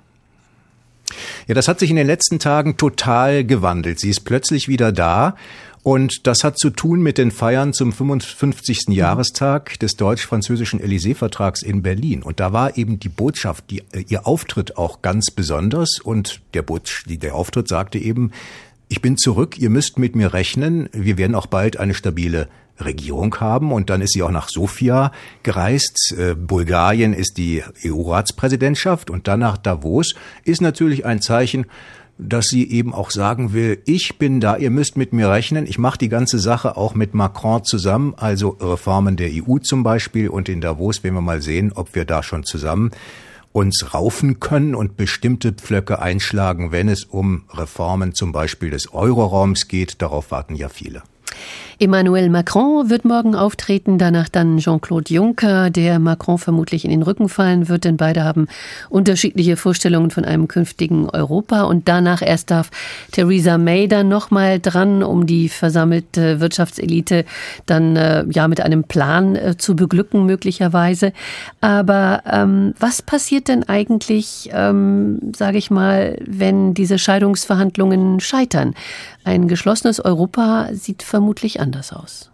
Ja, das hat sich in den letzten Tagen total gewandelt. Sie ist plötzlich wieder da. Und das hat zu tun mit den Feiern zum fünfundfünfzigsten Jahrestag des deutsch-französischen Élysée-Vertrags in Berlin. Und da war eben die Botschaft, die, ihr Auftritt auch ganz besonders. Und der, Botsch, der Auftritt sagte eben, ich bin zurück, ihr müsst mit mir rechnen. Wir werden auch bald eine stabile Regierung haben. Und dann ist sie auch nach Sofia gereist. Äh, Bulgarien ist die E U-Ratspräsidentschaft. Und dann nach Davos ist natürlich ein Zeichen, dass sie eben auch sagen will, ich bin da, ihr müsst mit mir rechnen. Ich mache die ganze Sache auch mit Macron zusammen, also Reformen der E U zum Beispiel. Und in Davos werden wir mal sehen, ob wir da schon zusammen uns raufen können und bestimmte Pflöcke einschlagen, wenn es um Reformen zum Beispiel des Euroraums geht. Darauf warten ja viele. Emmanuel Macron wird morgen auftreten, danach dann Jean-Claude Juncker, der Macron vermutlich in den Rücken fallen wird, denn beide haben unterschiedliche Vorstellungen von einem künftigen Europa. Und danach erst darf Theresa May dann nochmal dran, um die versammelte Wirtschaftselite dann äh, ja mit einem Plan äh, zu beglücken möglicherweise. Aber ähm, was passiert denn eigentlich, ähm, sage ich mal, wenn diese Scheidungsverhandlungen scheitern? Ein geschlossenes Europa sieht vermutlich anders aus.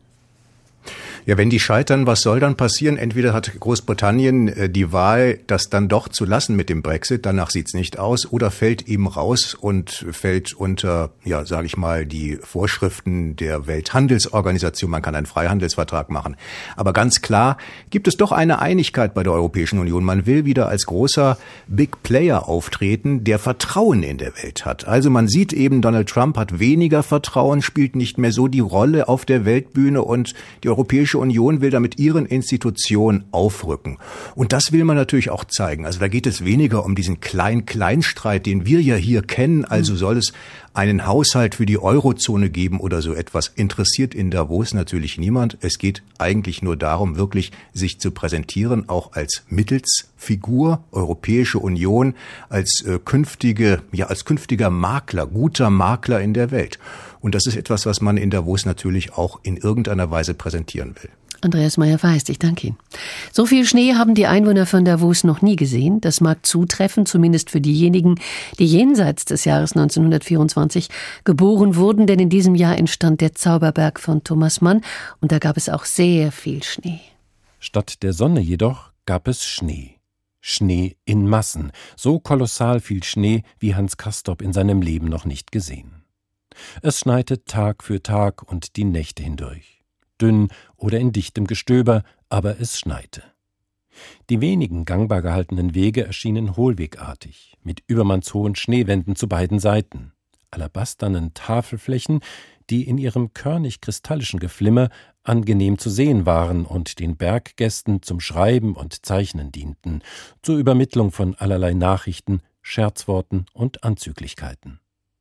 Ja, wenn die scheitern, was soll dann passieren? Entweder hat Großbritannien äh, die Wahl, das dann doch zu lassen mit dem Brexit, danach sieht's nicht aus, oder fällt eben raus und fällt unter, ja, sage ich mal, die Vorschriften der Welthandelsorganisation. Man kann einen Freihandelsvertrag machen. Aber ganz klar gibt es doch eine Einigkeit bei der Europäischen Union. Man will wieder als großer Big Player auftreten, der Vertrauen in der Welt hat. Also man sieht eben, Donald Trump hat weniger Vertrauen, spielt nicht mehr so die Rolle auf der Weltbühne, und die Europäische Union will damit ihren Institutionen aufrücken. Und das will man natürlich auch zeigen. Also da geht es weniger um diesen Klein-Klein-Streit, den wir ja hier kennen. Also soll es einen Haushalt für die Eurozone geben oder so etwas. Interessiert in Davos natürlich niemand. Es geht eigentlich nur darum, wirklich sich zu präsentieren, auch als Mittelsfigur, Europäische Union, als äh, künftige, ja, als künftiger Makler, guter Makler in der Welt. Und das ist etwas, was man in Davos natürlich auch in irgendeiner Weise präsentieren will. Andreas Meyer-Feist, ich danke Ihnen. So viel Schnee haben die Einwohner von Davos noch nie gesehen. Das mag zutreffen, zumindest für diejenigen, die jenseits des Jahres neunzehnhundertvierundzwanzig geboren wurden, denn in diesem Jahr entstand der Zauberberg von Thomas Mann und da gab es auch sehr viel Schnee. Statt der Sonne jedoch gab es Schnee. Schnee in Massen. So kolossal viel Schnee, wie Hans Castorp in seinem Leben noch nicht gesehen. Es schneite Tag für Tag und die Nächte hindurch. Dünn oder in dichtem Gestöber, aber es schneite. Die wenigen gangbar gehaltenen Wege erschienen hohlwegartig, mit übermannshohen Schneewänden zu beiden Seiten, alabasternen Tafelflächen, die in ihrem körnig-kristallischen Geflimmer angenehm zu sehen waren und den Berggästen zum Schreiben und Zeichnen dienten, zur Übermittlung von allerlei Nachrichten, Scherzworten und Anzüglichkeiten.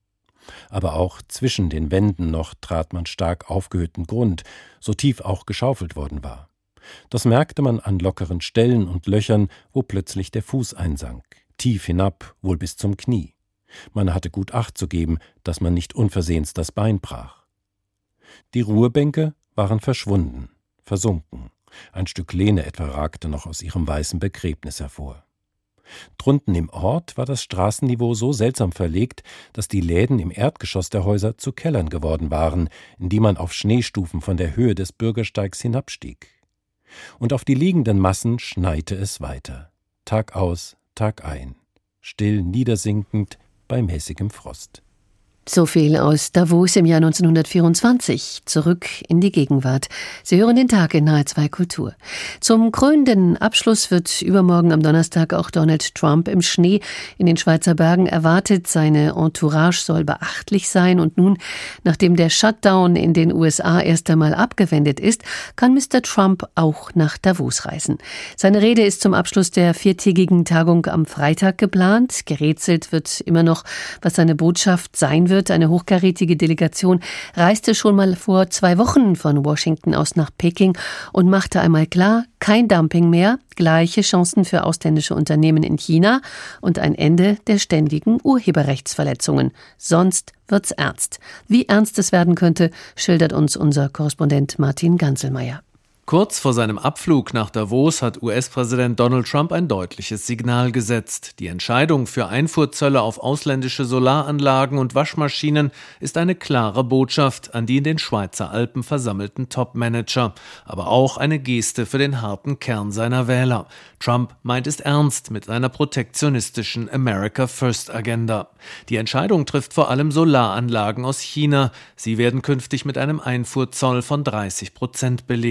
Aber auch zwischen den Wänden noch trat man stark aufgehöhten Grund, so tief auch geschaufelt worden war. Das merkte man an lockeren Stellen und Löchern, wo plötzlich der Fuß einsank, tief hinab, wohl bis zum Knie. Man hatte gut Acht zu geben, dass man nicht unversehens das Bein brach. Die Ruhebänke waren verschwunden, versunken. Ein Stück Lehne etwa ragte noch aus ihrem weißen Begräbnis hervor. Drunten im Ort war das Straßenniveau so seltsam verlegt, dass die Läden im Erdgeschoss der Häuser zu Kellern geworden waren, in die man auf Schneestufen von der Höhe des Bürgersteigs hinabstieg. Und auf die liegenden Massen schneite es weiter, Tag aus, Tag ein, still niedersinkend bei mäßigem Frost. So viel aus Davos im Jahr neunzehnhundertvierundzwanzig. Zurück in die Gegenwart. Sie hören den Tag in H R zwei Kultur. Zum krönenden Abschluss wird übermorgen am Donnerstag auch Donald Trump im Schnee in den Schweizer Bergen erwartet. Seine Entourage soll beachtlich sein. Und nun, nachdem der Shutdown in den U S A erst einmal abgewendet ist, kann Mister Trump auch nach Davos reisen. Seine Rede ist zum Abschluss der viertägigen Tagung am Freitag geplant. Gerätselt wird immer noch, was seine Botschaft sein wird. Eine hochkarätige Delegation reiste schon mal vor zwei Wochen von Washington aus nach Peking und machte einmal klar, kein Dumping mehr, gleiche Chancen für ausländische Unternehmen in China und ein Ende der ständigen Urheberrechtsverletzungen. Sonst wird's ernst. Wie ernst es werden könnte, schildert uns unser Korrespondent Martin Ganselmeier. Kurz vor seinem Abflug nach Davos hat U S-Präsident Donald Trump ein deutliches Signal gesetzt. Die Entscheidung für Einfuhrzölle auf ausländische Solaranlagen und Waschmaschinen ist eine klare Botschaft an die in den Schweizer Alpen versammelten Top-Manager, aber auch eine Geste für den harten Kern seiner Wähler. Trump meint es ernst mit seiner protektionistischen America-First-Agenda. Die Entscheidung trifft vor allem Solaranlagen aus China. Sie werden künftig mit einem Einfuhrzoll von dreißig Prozent belegt.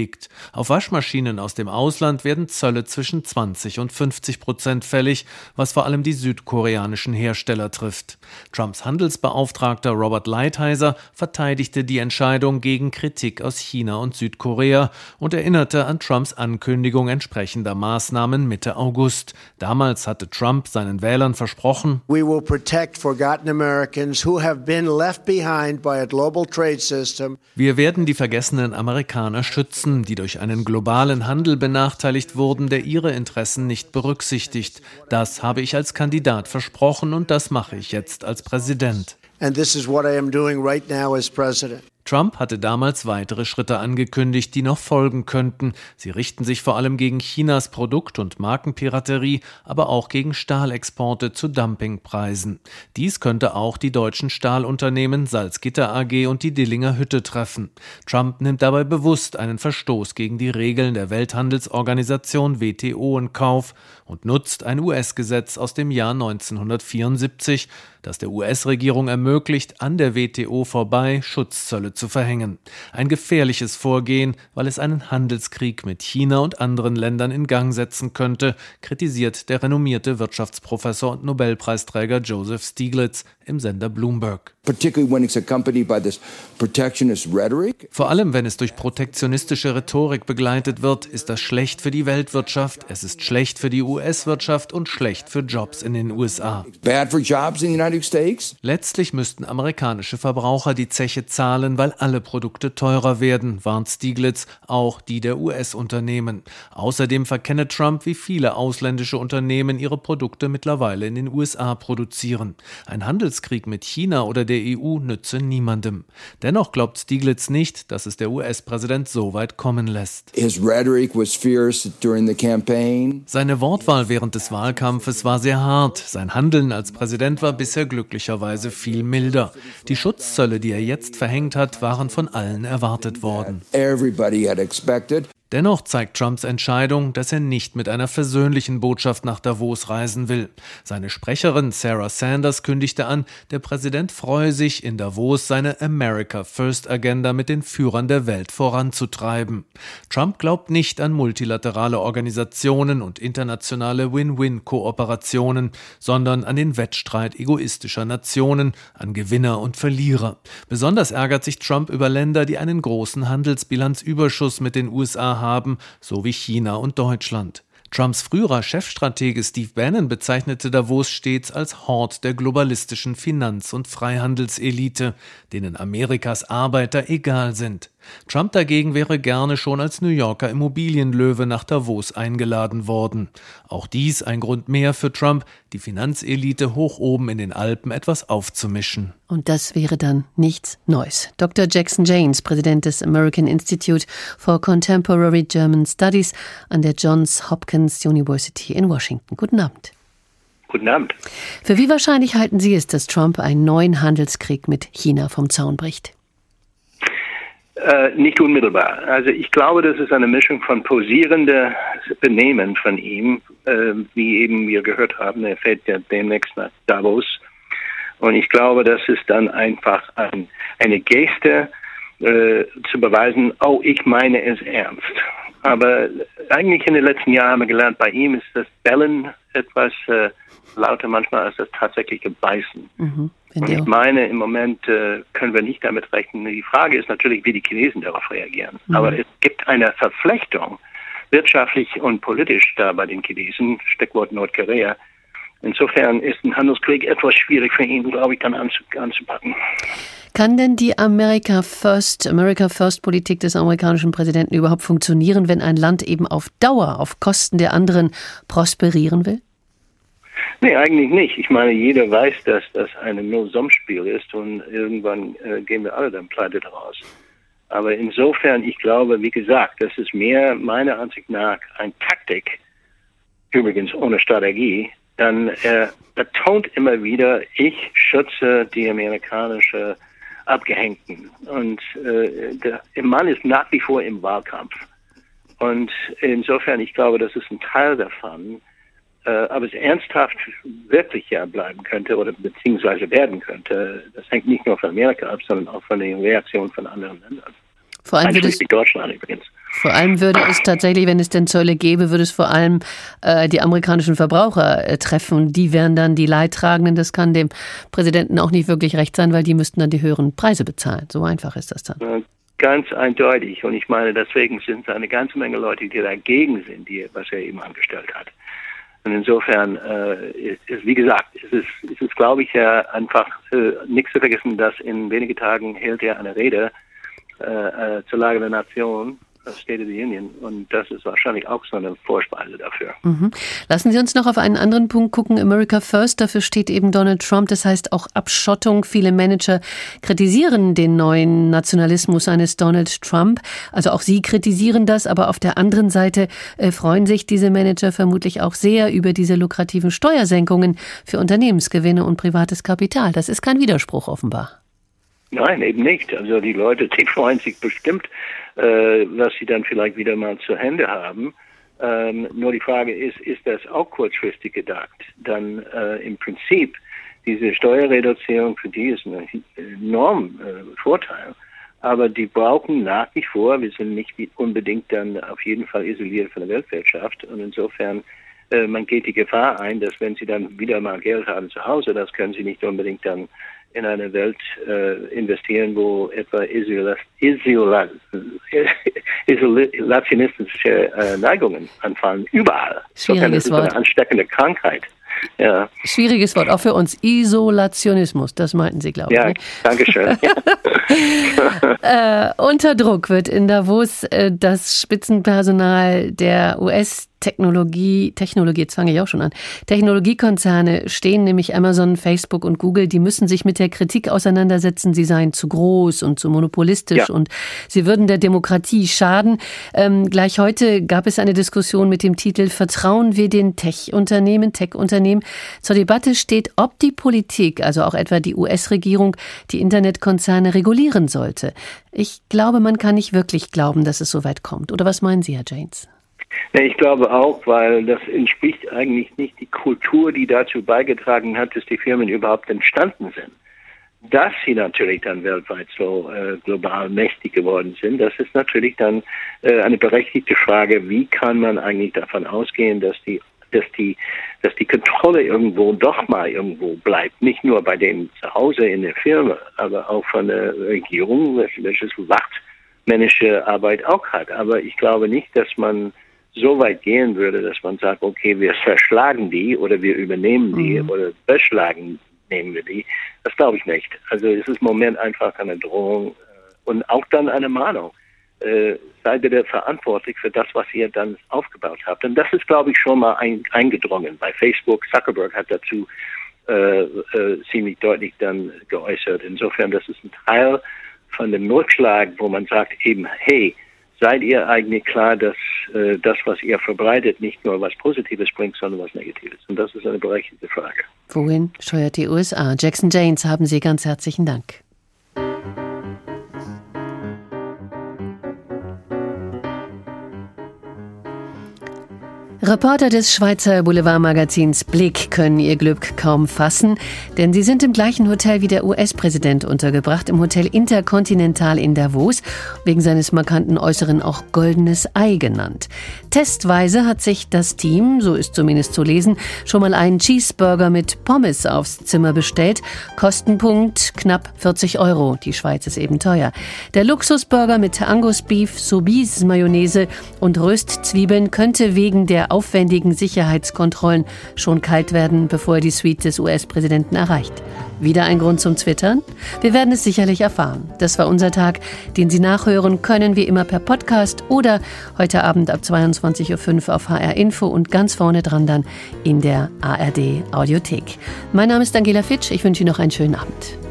Auf Waschmaschinen aus dem Ausland werden Zölle zwischen zwanzig und fünfzig Prozent fällig, was vor allem die südkoreanischen Hersteller trifft. Trumps Handelsbeauftragter Robert Lighthizer verteidigte die Entscheidung gegen Kritik aus China und Südkorea und erinnerte an Trumps Ankündigung entsprechender Maßnahmen Mitte August. Damals hatte Trump seinen Wählern versprochen, We will protect forgotten Americans who have been left behind by a global trade system. Wir werden die vergessenen Amerikaner schützen, die durch einen globalen Handel benachteiligt wurden, der ihre Interessen nicht berücksichtigt. Das habe ich als Kandidat versprochen und das mache ich jetzt als Präsident. And this is what I am doing right now as president. Trump hatte damals weitere Schritte angekündigt, die noch folgen könnten. Sie richten sich vor allem gegen Chinas Produkt- und Markenpiraterie, aber auch gegen Stahlexporte zu Dumpingpreisen. Dies könnte auch die deutschen Stahlunternehmen Salzgitter A G und die Dillinger Hütte treffen. Trump nimmt dabei bewusst einen Verstoß gegen die Regeln der Welthandelsorganisation W T O in Kauf und nutzt ein U S-Gesetz aus dem Jahr neunzehnhundertvierundsiebzig, das der U S-Regierung ermöglicht, an der W T O vorbei Schutzzölle zu verhängen. Ein gefährliches Vorgehen, weil es einen Handelskrieg mit China und anderen Ländern in Gang setzen könnte, kritisiert der renommierte Wirtschaftsprofessor und Nobelpreisträger Joseph Stiglitz im Sender Bloomberg. Vor allem, wenn es durch protektionistische Rhetorik begleitet wird, ist das schlecht für die Weltwirtschaft, es ist schlecht für die U S-Wirtschaft und schlecht für Jobs in den U S A. Letztlich müssten amerikanische Verbraucher die Zeche zahlen, weil alle Produkte teurer werden, warnt Stiglitz, auch die der U S-Unternehmen. Außerdem verkenne Trump, wie viele ausländische Unternehmen ihre Produkte mittlerweile in den U S A produzieren. Ein Handelskrieg mit China oder der E U nütze niemandem. Dennoch glaubt Stiglitz nicht, dass es der U S-Präsident so weit kommen lässt. Seine Wortwahl während des Wahlkampfes war sehr hart. Sein Handeln als Präsident war bisher glücklicherweise viel milder. Die Schutzzölle, die er jetzt verhängt hat, waren von allen erwartet worden. Dennoch zeigt Trumps Entscheidung, dass er nicht mit einer versöhnlichen Botschaft nach Davos reisen will. Seine Sprecherin Sarah Sanders kündigte an, der Präsident freue sich, in Davos seine America First Agenda mit den Führern der Welt voranzutreiben. Trump glaubt nicht an multilaterale Organisationen und internationale Win-Win-Kooperationen, sondern an den Wettstreit egoistischer Nationen, an Gewinner und Verlierer. Besonders ärgert sich Trump über Länder, die einen großen Handelsbilanzüberschuss mit den U S A haben, haben, so wie China und Deutschland. Trumps früherer Chefstratege Steve Bannon bezeichnete Davos stets als Hort der globalistischen Finanz- und Freihandelselite, denen Amerikas Arbeiter egal sind. Trump dagegen wäre gerne schon als New Yorker Immobilienlöwe nach Davos eingeladen worden. Auch dies ein Grund mehr für Trump, die Finanzelite hoch oben in den Alpen etwas aufzumischen. Und das wäre dann nichts Neues. Doktor Jackson Janes, Präsident des American Institute for Contemporary German Studies an der Johns Hopkins University in Washington. Guten Abend. Guten Abend. Für wie wahrscheinlich halten Sie es, dass Trump einen neuen Handelskrieg mit China vom Zaun bricht? Äh, nicht unmittelbar. Also ich glaube, das ist eine Mischung von posierendem Benehmen von ihm, äh, wie eben wir gehört haben, er fährt ja demnächst nach Davos. Und ich glaube, das ist dann einfach ein, eine Geste, äh, zu beweisen, oh, ich meine es ernst. Aber eigentlich in den letzten Jahren haben wir gelernt, bei ihm ist das Bellen etwas äh, lauter manchmal als das tatsächliche Beißen. Mhm. Und ich meine, im Moment äh, können wir nicht damit rechnen. Die Frage ist natürlich, wie die Chinesen darauf reagieren. Mhm. Aber es gibt eine Verflechtung, wirtschaftlich und politisch da bei den Chinesen, Stichwort Nordkorea. Insofern ist ein Handelskrieg etwas schwierig für ihn, glaube ich, dann anzupacken. Kann denn die America First, America First Politik des amerikanischen Präsidenten überhaupt funktionieren, wenn ein Land eben auf Dauer, auf Kosten der anderen prosperieren will? Nee, eigentlich nicht. Ich meine, jeder weiß, dass das ein Nullsummspiel ist und irgendwann äh, gehen wir alle dann pleite daraus. Aber insofern, ich glaube, wie gesagt, das ist mehr meiner Ansicht nach eine Taktik, übrigens ohne Strategie, dann er betont immer wieder, ich schütze die amerikanische Abgehängten. Und äh, der Mann ist nach wie vor im Wahlkampf. Und insofern, ich glaube, das ist ein Teil davon. Äh, aber es ernsthaft wirklich ja bleiben könnte oder beziehungsweise werden könnte, das hängt nicht nur von Amerika ab, sondern auch von den Reaktionen von anderen Ländern. Vor allem würde es, Deutschland übrigens. Vor allem würde es tatsächlich, wenn es denn Zölle gäbe, würde es vor allem äh, die amerikanischen Verbraucher äh, treffen. Die wären dann die Leidtragenden. Das kann dem Präsidenten auch nicht wirklich recht sein, weil die müssten dann die höheren Preise bezahlen. So einfach ist das dann. Ja, ganz eindeutig. Und ich meine, deswegen sind es eine ganze Menge Leute, die dagegen sind, die, was er eben angestellt hat. Und insofern, äh, ist, ist, wie gesagt, ist es ist es, glaube ich, ja einfach äh, nichts zu vergessen, dass in wenigen Tagen hält er eine Rede äh, äh, zur Lage der Nation, State of the Union, und das ist wahrscheinlich auch so eine Vorspeise dafür. Mhm. Lassen Sie uns noch auf einen anderen Punkt gucken. America First, dafür steht eben Donald Trump. Das heißt auch Abschottung. Viele Manager kritisieren den neuen Nationalismus eines Donald Trump. Also auch Sie kritisieren das, aber auf der anderen Seite äh, freuen sich diese Manager vermutlich auch sehr über diese lukrativen Steuersenkungen für Unternehmensgewinne und privates Kapital. Das ist kein Widerspruch offenbar. Nein, eben nicht. Also die Leute, die freuen sich bestimmt, äh, was sie dann vielleicht wieder mal zur Hände haben. Ähm, nur die Frage ist, ist das auch kurzfristig gedacht? Dann äh, im Prinzip diese Steuerreduzierung für die ist ein enorm äh, Vorteil. Aber die brauchen nach wie vor, wir sind nicht unbedingt dann auf jeden Fall isoliert von der Weltwirtschaft. Und insofern, äh, man geht die Gefahr ein, dass wenn sie dann wieder mal Geld haben zu Hause, das können sie nicht unbedingt dann in eine Welt äh, investieren, wo etwa Isola- Isola- isolationistische äh, Neigungen anfallen. Überall. Schwieriges so Wort. Eine ansteckende Krankheit. Ja. Schwieriges Wort, auch für uns. Isolationismus, das meinten Sie, glaube ich. Ja, ne? danke schön. äh, unter Druck wird in Davos äh, das Spitzenpersonal der U S Technologie, Technologie, jetzt fange ich auch schon an, Technologiekonzerne stehen, nämlich Amazon, Facebook und Google, die müssen sich mit der Kritik auseinandersetzen, sie seien zu groß und zu monopolistisch ja. und sie würden der Demokratie schaden. Ähm, gleich heute gab es eine Diskussion mit dem Titel Vertrauen wir den Tech-Unternehmen, Tech-Unternehmen. Zur Debatte steht, ob die Politik, also auch etwa die U S-Regierung, die Internetkonzerne regulieren sollte. Ich glaube, man kann nicht wirklich glauben, dass es so weit kommt. Oder was meinen Sie, Herr Janes? Ich glaube auch, weil das entspricht eigentlich nicht die Kultur, die dazu beigetragen hat, dass die Firmen überhaupt entstanden sind. Dass sie natürlich dann weltweit so äh, global mächtig geworden sind, das ist natürlich dann äh, eine berechtigte Frage, wie kann man eigentlich davon ausgehen, dass die dass die dass die Kontrolle irgendwo doch mal irgendwo bleibt, nicht nur bei denen zu Hause in der Firma, aber auch von der Regierung, welches wachtmännische Arbeit auch hat. Aber ich glaube nicht, dass man so weit gehen würde, dass man sagt, okay, wir verschlagen die oder wir übernehmen die mhm. oder beschlagen nehmen wir die. Das glaube ich nicht. Also es ist im Moment einfach eine Drohung und auch dann eine Mahnung. Äh, seid bitte verantwortlich für das, was ihr dann aufgebaut habt. Und das ist, glaube ich, schon mal ein, eingedrungen. Bei Facebook, Zuckerberg hat dazu äh, äh, ziemlich deutlich dann geäußert. Insofern, das ist ein Teil von dem Rückschlag, wo man sagt eben, hey, seid ihr eigentlich klar, dass äh, das, was ihr verbreitet, nicht nur was Positives bringt, sondern was Negatives? Und das ist eine berechtigte Frage. Wohin steuert die U S A? Jackson Janes, haben Sie ganz herzlichen Dank. Reporter des Schweizer Boulevardmagazins Blick können ihr Glück kaum fassen, denn sie sind im gleichen Hotel wie der U S-Präsident untergebracht, im Hotel Intercontinental in Davos, wegen seines markanten Äußeren auch Goldenes Ei genannt. Testweise hat sich das Team, so ist zumindest zu lesen, schon mal einen Cheeseburger mit Pommes aufs Zimmer bestellt. Kostenpunkt knapp vierzig Euro, die Schweiz ist eben teuer. Der Luxusburger mit Angus Beef, Soubise Mayonnaise und Röstzwiebeln könnte wegen der aufwendigen Sicherheitskontrollen schon kalt werden, bevor er die Suite des U S-Präsidenten erreicht. Wieder ein Grund zum Twittern? Wir werden es sicherlich erfahren. Das war unser Tag, den Sie nachhören können, wie immer per Podcast oder heute Abend ab zweiundzwanzig Uhr fünf auf H R Info und ganz vorne dran dann in der A R D Audiothek. Mein Name ist Daniela Fitsch, ich wünsche Ihnen noch einen schönen Abend.